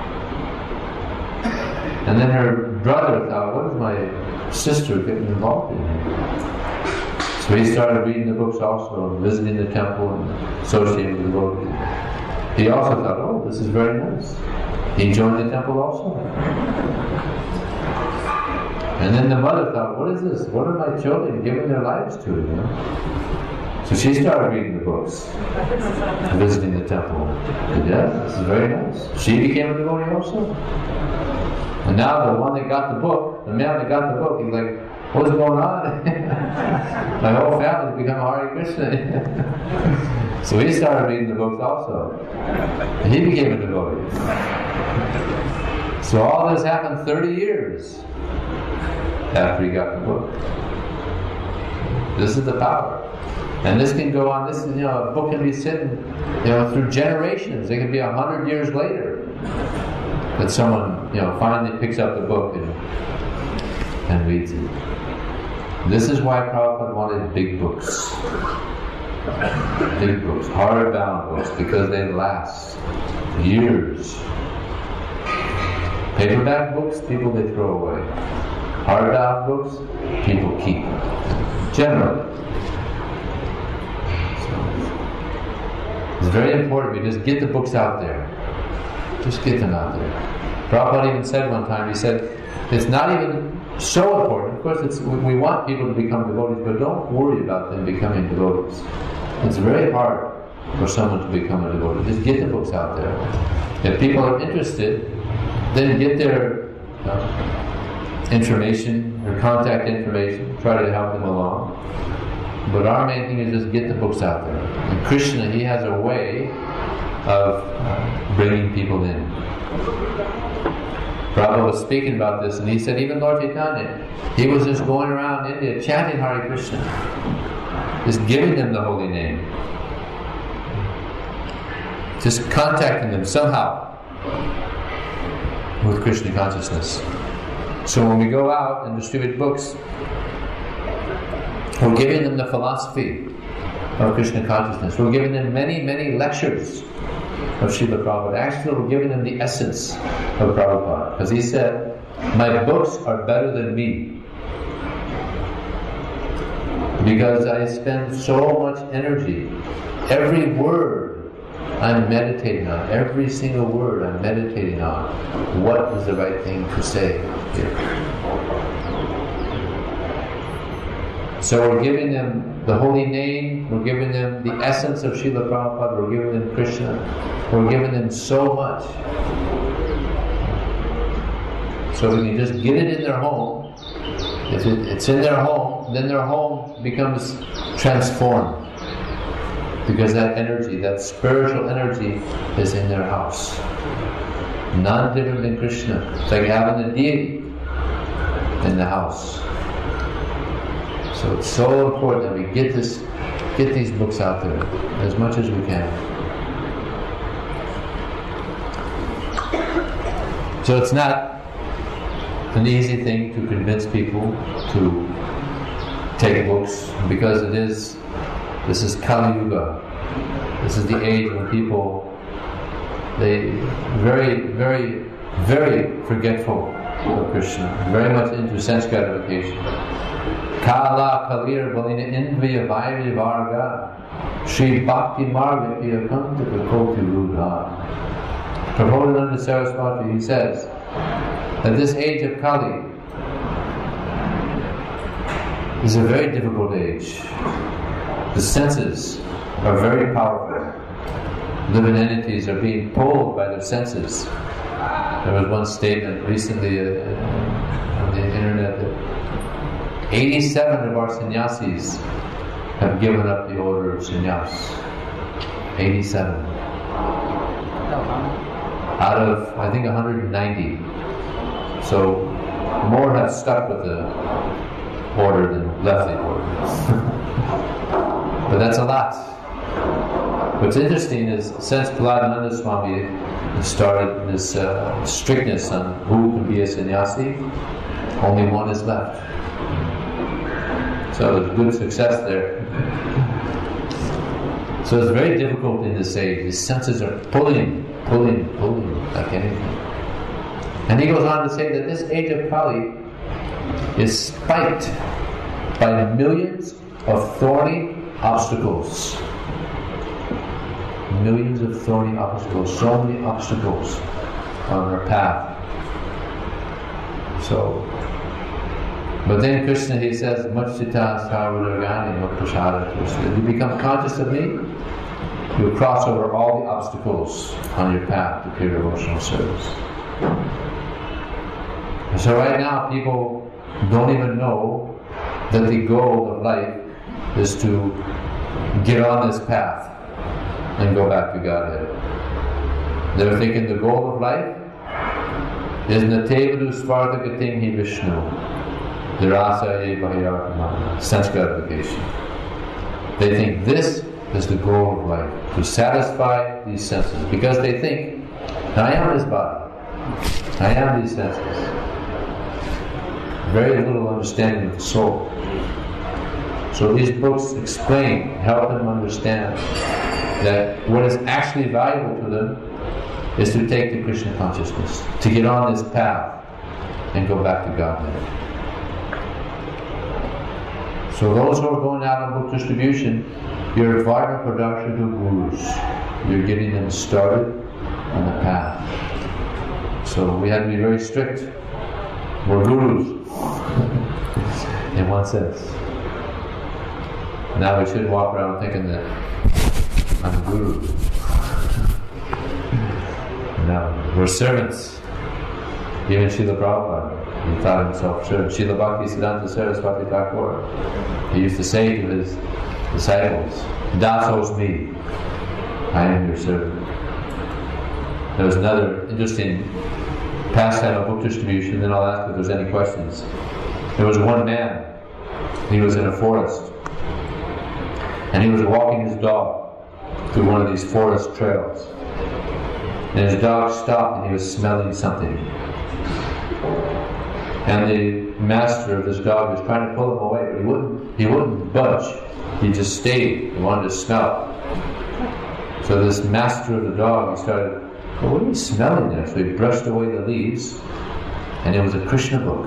And then her brother thought, what is my sister getting involved in here? So he started reading the books also, and visiting the temple and associating with the devotees. He also thought, oh, this is very nice. He joined the temple also. And then the mother thought, what is this? What are my children giving their lives to? You know? So she started reading the books, visiting the temple. And yeah, this is very nice. She became a devotee also. And now the one that got the book, the man that got the book, he's like, what's going on? My whole family's become Hare Krishna. So he started reading the books also. And he became a devotee. So all this happened 30 years after he got the book. This is the power. And this can go on, this is, a book can be sitting, through generations. It could be 100 years later that someone, finally picks up the book and reads it. This is why Prabhupada wanted big books. Big books, hardbound books, because they last years. Paperback books, people they throw away. Hardbound books, people keep. Generally. So, it's very important we just get the books out there. Just get them out there. Prabhupada even said one time, he said, it's not even so important. Of course, we want people to become devotees, but don't worry about them becoming devotees. It's very hard for someone to become a devotee. Just get the books out there. If people are interested, then get their information, their contact information, try to help them along. But our main thing is just get the books out there. And Krishna, he has a way of bringing people in. Prabhupada was speaking about this, and he said even Lord Chaitanya, he was just going around India chanting Hare Krishna, just giving them the holy name, just contacting them somehow with Krishna consciousness. So when we go out and distribute books, we're giving them the philosophy of Krishna consciousness. We're giving them many, many lectures of Srila Prabhupada. Actually, we're giving them the essence of Prabhupada. Because he said, my books are better than me. Because I spend so much energy. Every word I'm meditating on. Every single word I'm meditating on. What is the right thing to say here? So we're giving them the holy name, we're giving them the essence of Srila Prabhupada, we're giving them Krishna, we're giving them so much. So we can just get it in their home. If it's in their home, then their home becomes transformed. Because that energy, that spiritual energy is in their house. None different than Krishna. It's like having a deity in the house. So it's so important that we get these books out there as much as we can. So it's not an easy thing to convince people to take books, because this is Kali Yuga. This is the age when people, they very, very, very forgetful of Krishna, very much into sense gratification. Kala Kalir Balina Indriya Vairi Varga Shri Bhakti Marga Iyakanta Koti Rudha. Prabhupada Saraswati, he says that this age of Kali is a very difficult age. The senses are very powerful. Living entities are being pulled by their senses. There was one statement recently on the internet that 87 of our sannyasis have given up the order of sannyas. 87. Out of, I think, 190. So more have stuck with order than left the order. But that's a lot. What's interesting is since Prahladananda Swami started this strictness on who can be a sannyasi, only one is left. So there's good success there. So it's very difficult in this age. His senses are pulling like anything. And he goes on to say that this age of Kali is spiked by the millions of thorny obstacles. Millions of thorny obstacles, so many obstacles on our path. So, but then Krishna, he says, Machita sarvadagani prasada Krishna. You become conscious of me, you'll cross over all the obstacles on your path to pure devotional service. And so right now people don't even know that the goal of life is to get on this path and go back to Godhead. They're thinking the goal of life is Natevadu Svarthagatim Hi Vishnu, Dhirasaye Bahirarthamana, sense gratification. They think this is the goal of life, to satisfy these senses, because they think, I am this body, I am these senses. Very little understanding of the soul. So these books explain, help them understand that what is actually valuable to them is to take the Krishna consciousness, to get on this path and go back to Godhead. So those who are going out on book distribution, you're Varna Pradashya to gurus. You're getting them started on the path. So we have to be very strict. We're gurus in one sense. Now we should walk around thinking that I'm a guru. Now we're servants. Even Srila Prabhupada, he thought himself servant. Srila Bhaktisiddhanta Saraswati Thakur, he used to say to his disciples, Dasos me, I am your servant. There was another interesting pastime of book distribution, then I'll ask if there's any questions. There was one man, he was in a forest, and he was walking his dog through one of these forest trails. And his dog stopped and he was smelling something. And the master of his dog was trying to pull him away, but he wouldn't budge. He just stayed. He wanted to smell. So this master of the dog, he started, well, what are you smelling there? So he brushed away the leaves, and it was a Krishna book.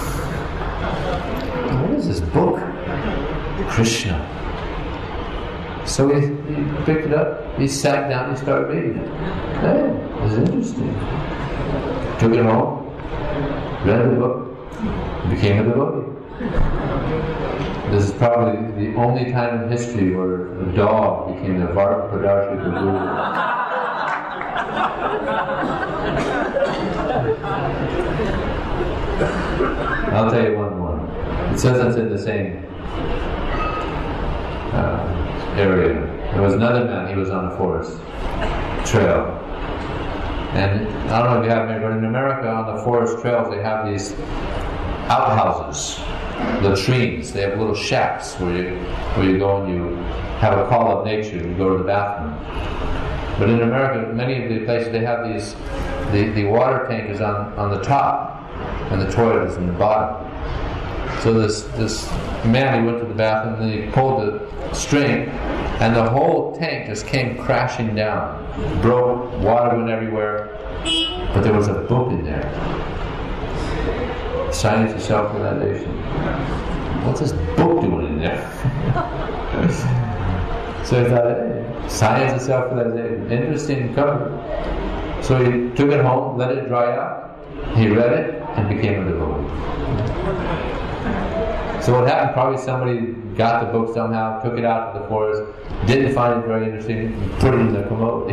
What is this book? Krishna. So he picked it up, he sat down, he started reading it. Hey, this is interesting. Took it home, read the book, became a devotee. This is probably the only time in history where a dog became the Varna Pradashya Guru. I'll tell you one more. It says it's in the same area. There was another man, he was on a forest trail. And I don't know if you have, but in America on the forest trails they have these outhouses, latrines. They have little shacks where you go and you have a call of nature, you go to the bathroom. But in America, many of the places they have these, the water tank is on the top and the toilet is in the bottom. So this man, he went to the bathroom and he pulled the string and the whole tank just came crashing down. Broke, water went everywhere, but there was a book in there. Science of Self-Realization. What's this book doing in there? So he thought, hey, Science of Self-Realization, interesting cover. So he took it home, let it dry out, he read it, and became a devotee. So what happened, probably somebody got the book somehow, took it out to the forest, didn't find it very interesting, put it in the commode.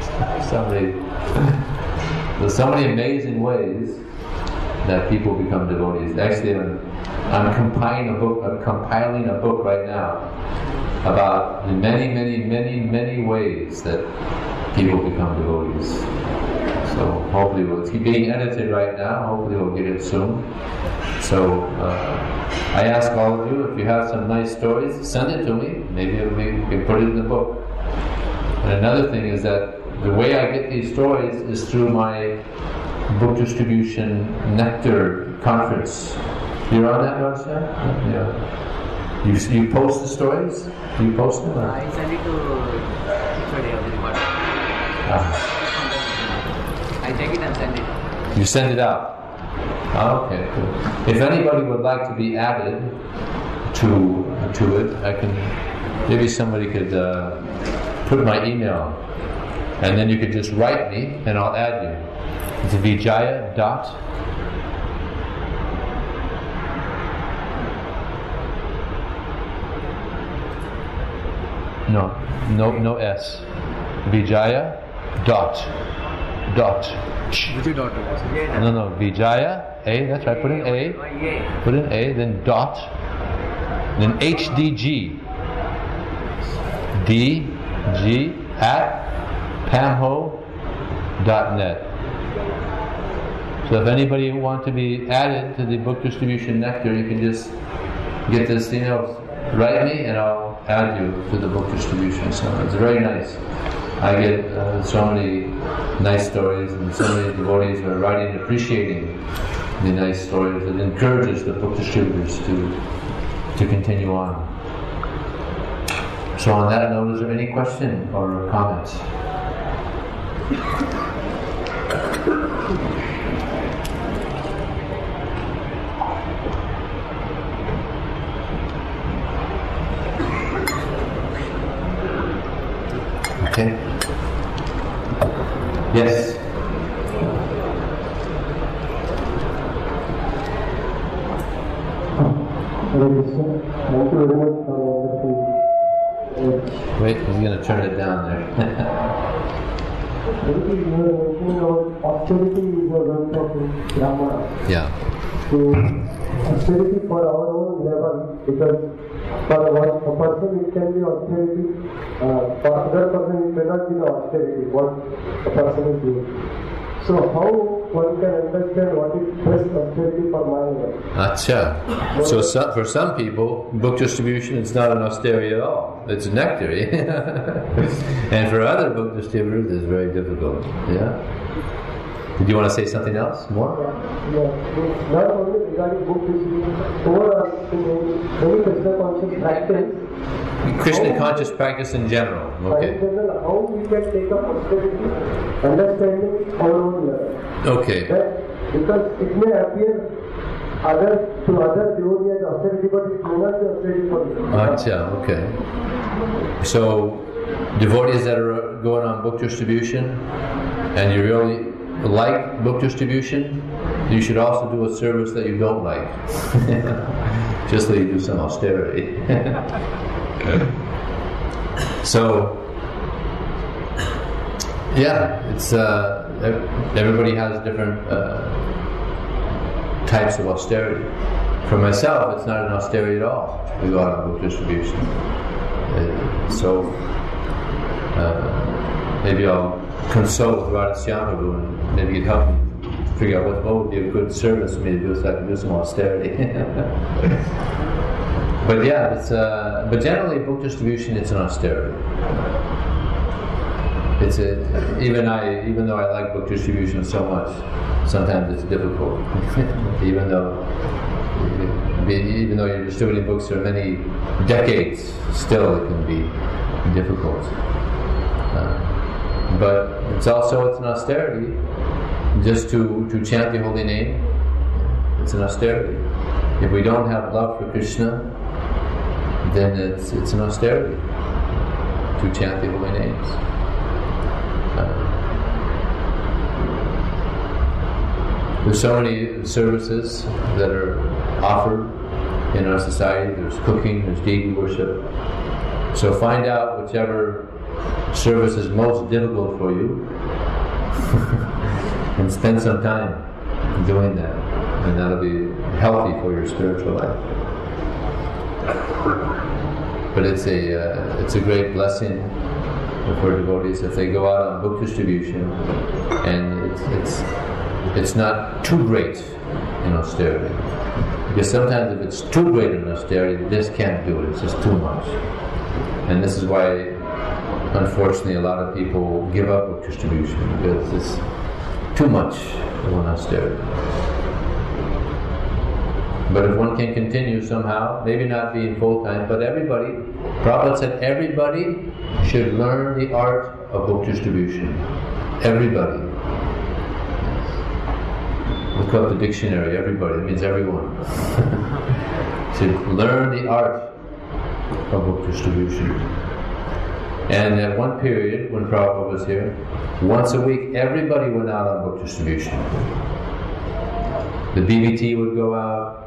There's so many amazing ways that people become devotees. Actually, I'm compiling a book right now about the many ways that people become devotees. So hopefully it's being edited right now. Hopefully we'll get it soon. So I ask all of you, if you have some nice stories, send it to me. Maybe we can put it in the book. And another thing is that the way I get these stories is through my book distribution Nectar conference. You're on that, Rasha? Yeah. You post the stories? Do you post them? Or? I send it to Friday of the department. I take it and send it. You send it out? Okay, cool. If anybody would like to be added to it, I can. Maybe somebody could put my email, and then you could just write me, and I'll add you. It's Vijaya dot. No S. Vijaya dot. No, Vijaya, A, that's right, put in A, then dot, then HDG, DG at pamho.net. So if anybody wants to be added to the book distribution Nectar, you can just get this, write me and I'll add you to the book distribution. So it's very nice. I get so many nice stories, and so many devotees are writing and appreciating the nice stories. It encourages the book distributors to continue on. So on that note, is there any question or comments? Okay. Yes. Thank you very much for wonderful. Wait, he's going to turn it down there. Austerity is a word of Brahmana. Yeah. So, austerity for our own level, because for a person it can be austerity, for other person it may not be austerity, what a person is doing. So how one can understand what is best austerity for my life? Acha. So for some people, book distribution is not an austerity at all. It's nectar. And for other book distributors, it's very difficult. Yeah? Did you want to say something else? More? Yeah. Not only regarding book distribution, overall, any Krishna conscious practice. Krishna conscious practice in general. Okay. In general, how we can take up austerity, understanding our own level. Okay. Because it may appear to other devotees austerity, but it may not be austerity for them. Acha, okay. So, devotees that are going on book distribution, and you really like book distribution, you should also do a service that you don't like. Just so you do some austerity. So, yeah, it's everybody has different types of austerity. For myself, it's not an austerity at all to go out on book distribution. So maybe I'll consult with Radha Syamaprabhu and maybe he'd help me figure out what would be a good service for me to do so I can do some austerity. But yeah, it's but generally book distribution, it's an austerity. Even though I like book distribution so much, sometimes it's difficult. even though you're distributing books for many decades, still it can be difficult. But it's an austerity. Just to chant the holy name, it's an austerity. If we don't have love for Krishna, then it's an austerity to chant the holy names. There's so many services that are offered in our society. There's cooking, there's deity worship. So find out whichever service is most difficult for you and spend some time doing that, and that'll be healthy for your spiritual life. But it's a great blessing for devotees if they go out on book distribution, and it's not too great in austerity. Because sometimes if it's too great an austerity, you just can't do it. It's just too much. And this is why, unfortunately, a lot of people give up book distribution, because it's too much of an austerity. But if one can continue somehow, maybe not being full-time, but everybody, Prabhupada said everybody should learn the art of book distribution. Everybody. Look up the dictionary, everybody, that means everyone. Should learn the art of book distribution. And at one period, when Prabhupada was here, once a week, everybody went out on book distribution. The BBT would go out,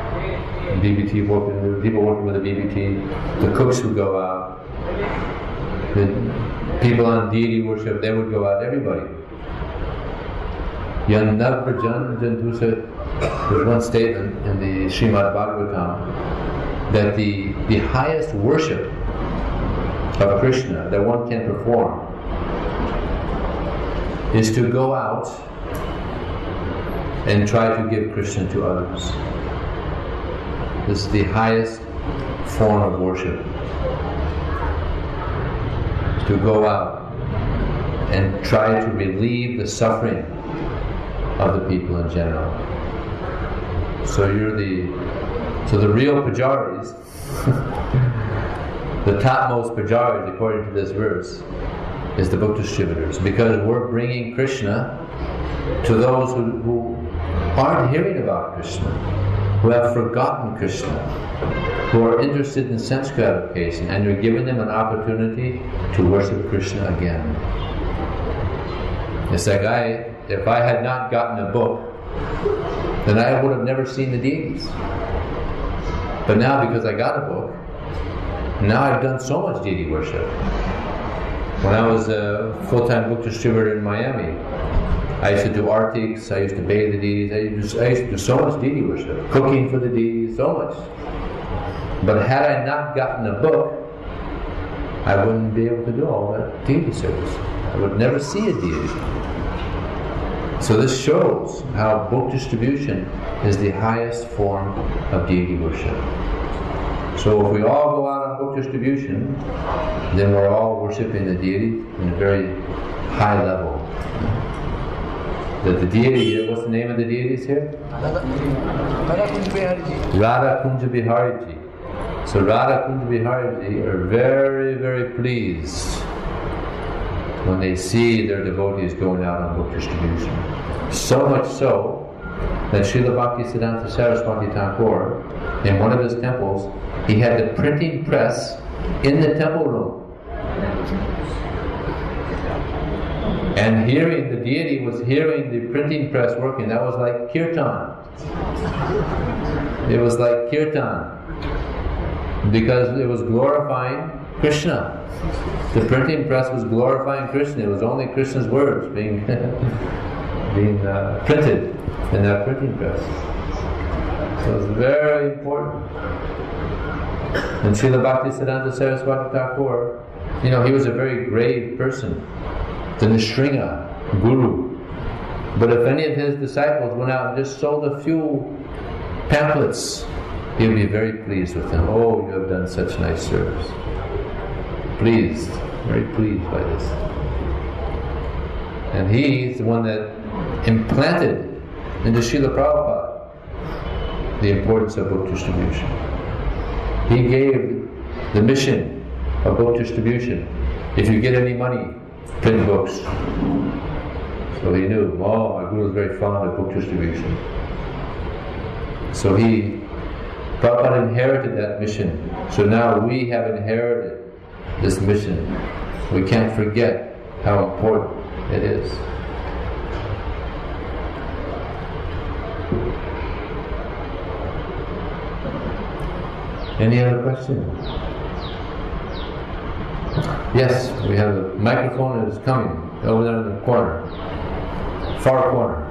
people working with the BBT, the cooks would go out, the people on deity worship, they would go out, everybody. Yannav Prajan Jantusa, there's one statement in the Srimad Bhagavatam that the highest worship of Krishna that one can perform is to go out and try to give Krishna to others. This is the highest form of worship. To go out and try to relieve the suffering of the people in general. So the real pujaris, the topmost pujaris according to this verse, is the book distributors, because we're bringing Krishna to those who aren't hearing about Krishna, who have forgotten Krishna, who are interested in sense gratification, and you're giving them an opportunity to worship Krishna again. It's like if I had not gotten a book, then I would have never seen the deities. But now, because I got a book, now I've done so much deity worship. When I was a full-time book distributor in Miami, I used to do artics, I used to bathe the deities, I used to do so much deity worship, cooking for the deities, so much. But had I not gotten a book, I wouldn't be able to do all that deity service. I would never see a deity. So this shows how book distribution is the highest form of deity worship. So if we all go out on book distribution, then we're all worshipping the deity in a very high level. That the deity here, what's the name of the deities here? Radha Kunja Bihariji. So Radha Kunja Bihariji are very, very pleased when they see their devotees going out on book distribution. So much so that Srila Bhaktisiddhanta Saraswati Thakur, in one of his temples, he had the printing press in the temple room. And the deity was hearing the printing press working. That was like kirtan. It was like kirtan. Because it was glorifying Krishna. The printing press was glorifying Krishna. It was only Krishna's words being printed in that printing press. So it's very important. And Srila Bhaktisiddhanta Saraswati Thakur, he was a very grave person, the Nishringa guru. But if any of his disciples went out and just sold a few pamphlets, he would be very pleased with them. Oh, you have done such nice service. Pleased, very pleased by this. And he's the one that implanted into Srila Prabhupada the importance of book distribution. He gave the mission of book distribution. If you get any money, print books. So he knew, my guru was very fond of book distribution. So Prabhupada inherited that mission. So now we have inherited this mission. We can't forget how important it is. Any other questions? Yes, we have a microphone that is coming over there in the corner, far corner.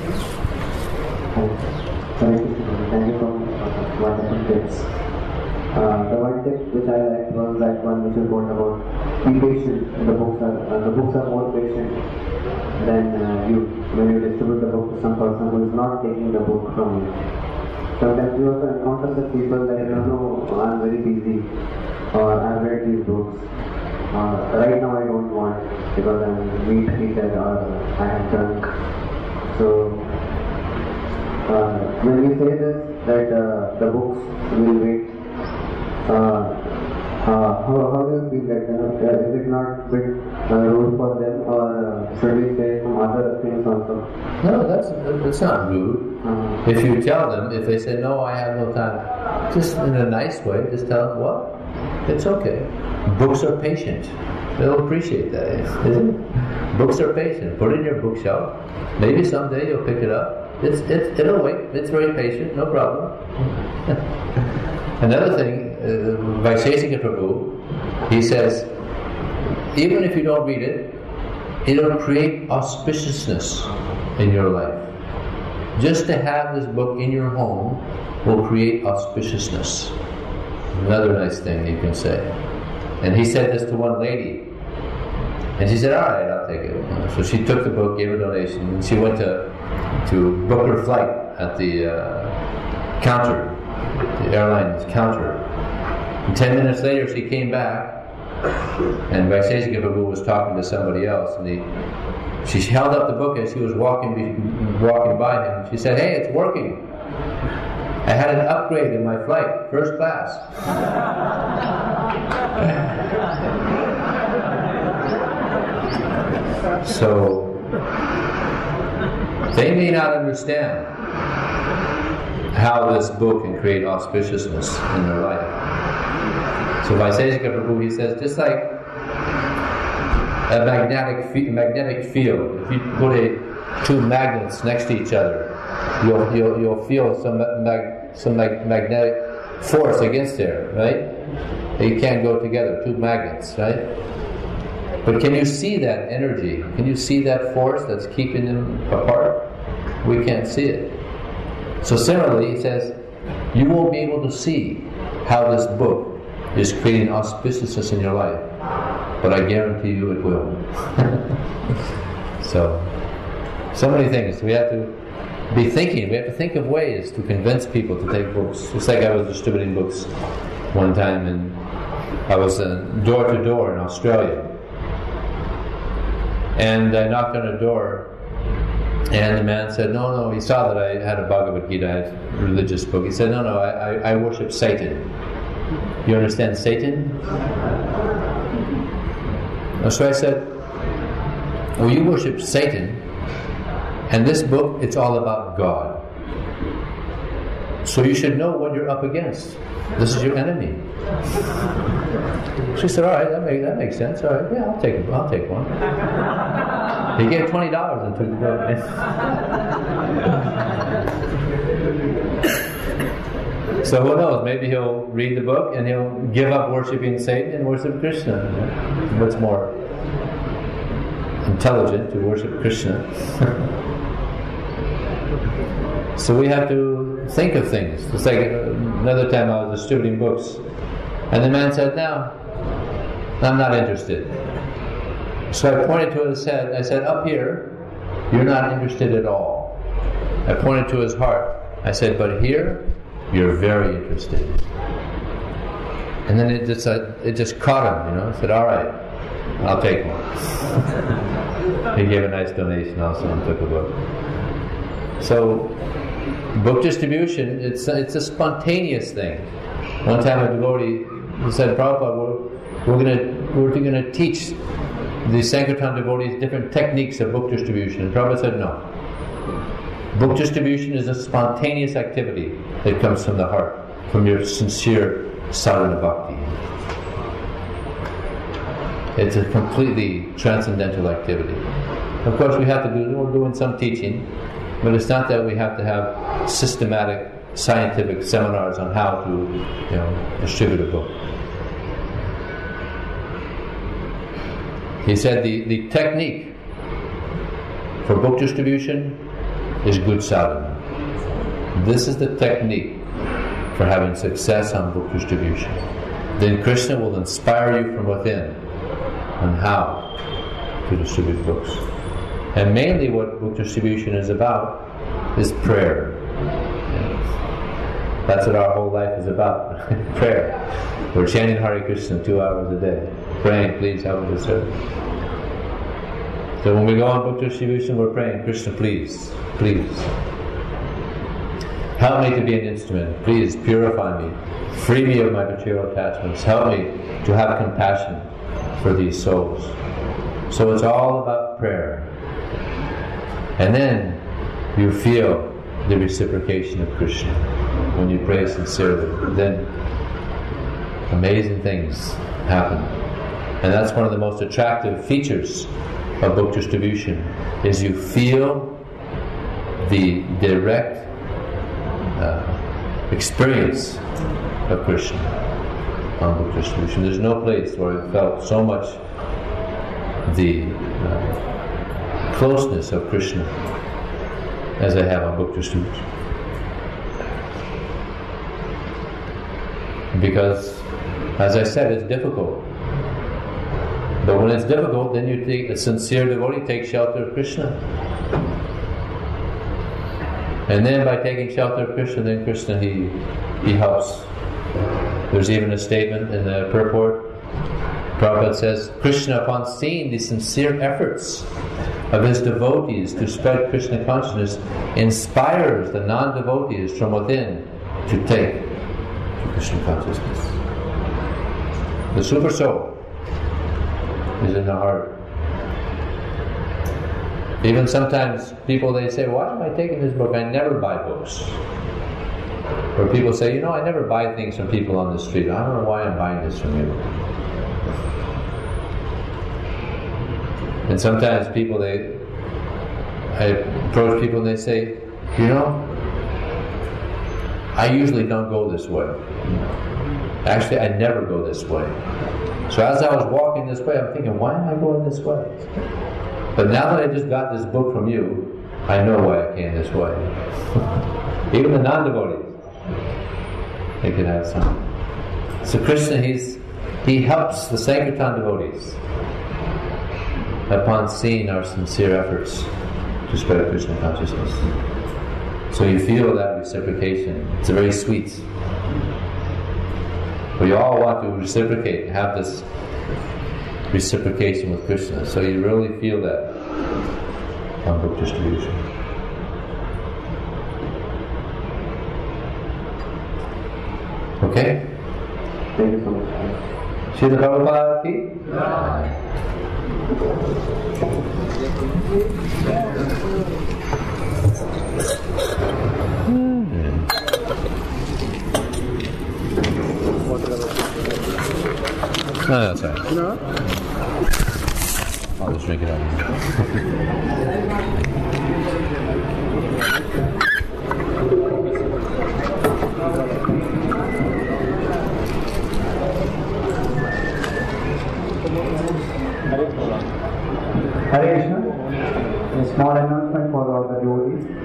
Thank you for wonderful tips. The one tip which I liked was that one which you wrote about be patient. The books are more patient than you when you distribute the book to some person who is not taking the book from you. Sometimes you also encounter such people that you know, I'm very busy, or I've read these books. Right now I don't want because I'm meat eater or I am drunk. So when we say this, that the books will wait, how do you feel that? Is it not a bit rude for them, or should we say some other things also? No, that's not rude. If you tell them, if they say, no, I have no time, just in a nice way, just tell them, what? It's okay. Books are patient. They'll appreciate that, isn't it? Books are patient. Put it in your bookshelf. Maybe someday you'll pick it up. It'll wait. It's very patient, no problem. Another thing, Vaisesika Prabhu, he says, even if you don't read it, it'll create auspiciousness in your life. Just to have this book in your home will create auspiciousness. Another nice thing you can say. And he said this to one lady. And she said, all right, I'll take it. So she took the book, gave her donation, and she went to book her flight at the counter, the airline's counter. And 10 minutes later she came back, and Vaisesika Prabhu was talking to somebody else, and she held up the book as she was walking by him. She said, hey, it's working. I had an upgrade in my flight, first class. So, they may not understand how this book can create auspiciousness in their life. So Vaisesika Prabhu, he says, just like a magnetic field, if you put two magnets next to each other, you'll feel some magnetic force against there, right? They can't go together, two magnets, right? But can you see that energy? Can you see that force that's keeping them apart? We can't see it. So similarly, he says, you won't be able to see how this book is creating auspiciousness in your life, but I guarantee you it will. So many things. We have to be thinking. We have to think of ways to convince people to take books. It's like I was distributing books one time, and I was door to door in Australia. And I knocked on a door, and the man said, no, he saw that I had a Bhagavad Gita, I had a religious book. He said, no, I worship Satan. You understand Satan? So I said, well, you worship Satan, and this book, it's all about God. So you should know what you're up against. This is your enemy. She said, all right, that makes sense. All right, yeah, I'll take one. He gave $20 and took the book. So who knows, maybe he'll read the book and he'll give up worshipping Satan and worship Krishna. What's more intelligent, to worship Krishna. So we have to think of things. It's like another time I was distributing books, and the man said, no, I'm not interested. So I pointed to his head. I said, up here, you're not interested at all. I pointed to his heart. I said, but here, you're very interested. And then it just caught him, I said, all right, I'll take one. He gave a nice donation also and took a book. So, book distribution, it's a spontaneous thing. One time a devotee said, Prabhupada, we're going to teach the Sankirtan devotees different techniques of book distribution. And Prabhupada said, no. Book distribution is a spontaneous activity that comes from the heart, from your sincere sadhana bhakti. It's a completely transcendental activity. Of course, we're doing some teaching, but it's not that we have to have systematic scientific seminars on how to distribute a book. He said the technique for book distribution is good sadhana. This is the technique for having success on book distribution. Then Krishna will inspire you from within on how to distribute books. And mainly what book distribution is about is prayer. That's what our whole life is about, prayer. We're chanting Hare Krishna 2 hours a day, praying, please help me to serve. So when we go on book distribution, we're praying, Krishna, please, please. Help me to be an instrument. Please purify me. Free me of my material attachments. Help me to have compassion for these souls. So it's all about prayer. And then you feel the reciprocation of Krishna. When you pray sincerely, then amazing things happen. And that's one of the most attractive features of book distribution, is you feel the direct experience of Krishna on book distribution. There's no place where I felt so much the closeness of Krishna as I have on book distribution. Because, as I said, it's difficult. But when it's difficult, then you take a sincere devotee, take shelter of Krishna. And then by taking shelter of Krishna, then Krishna, he helps. There's even a statement in the purport. Prabhupada says, Krishna, upon seeing the sincere efforts of his devotees to spread Krishna consciousness, inspires the non-devotees from within to take Krishna consciousness. The super soul is in the heart. Even sometimes people, they say, why am I taking this book? I never buy books. Or people say, I never buy things from people on the street. I don't know why I'm buying this from you. And sometimes people, I approach people and they say, I usually don't go this way. Actually, I never go this way. So as I was walking this way, I'm thinking, why am I going this way? But now that I just got this book from you, I know why I came this way. Even the non-devotees, they can have some. So Krishna, he helps the Sankirtan devotees upon seeing our sincere efforts to spread Krishna consciousness. So you feel that reciprocation. It's very sweet. We all want to reciprocate, have this reciprocation with Krishna. So you really feel that on book distribution. Okay? Thank you so much. Srila Prabhupada ki? No, that's all right. No? I'll just drink it out. Hare Krishna. A small announcement for all the devotees.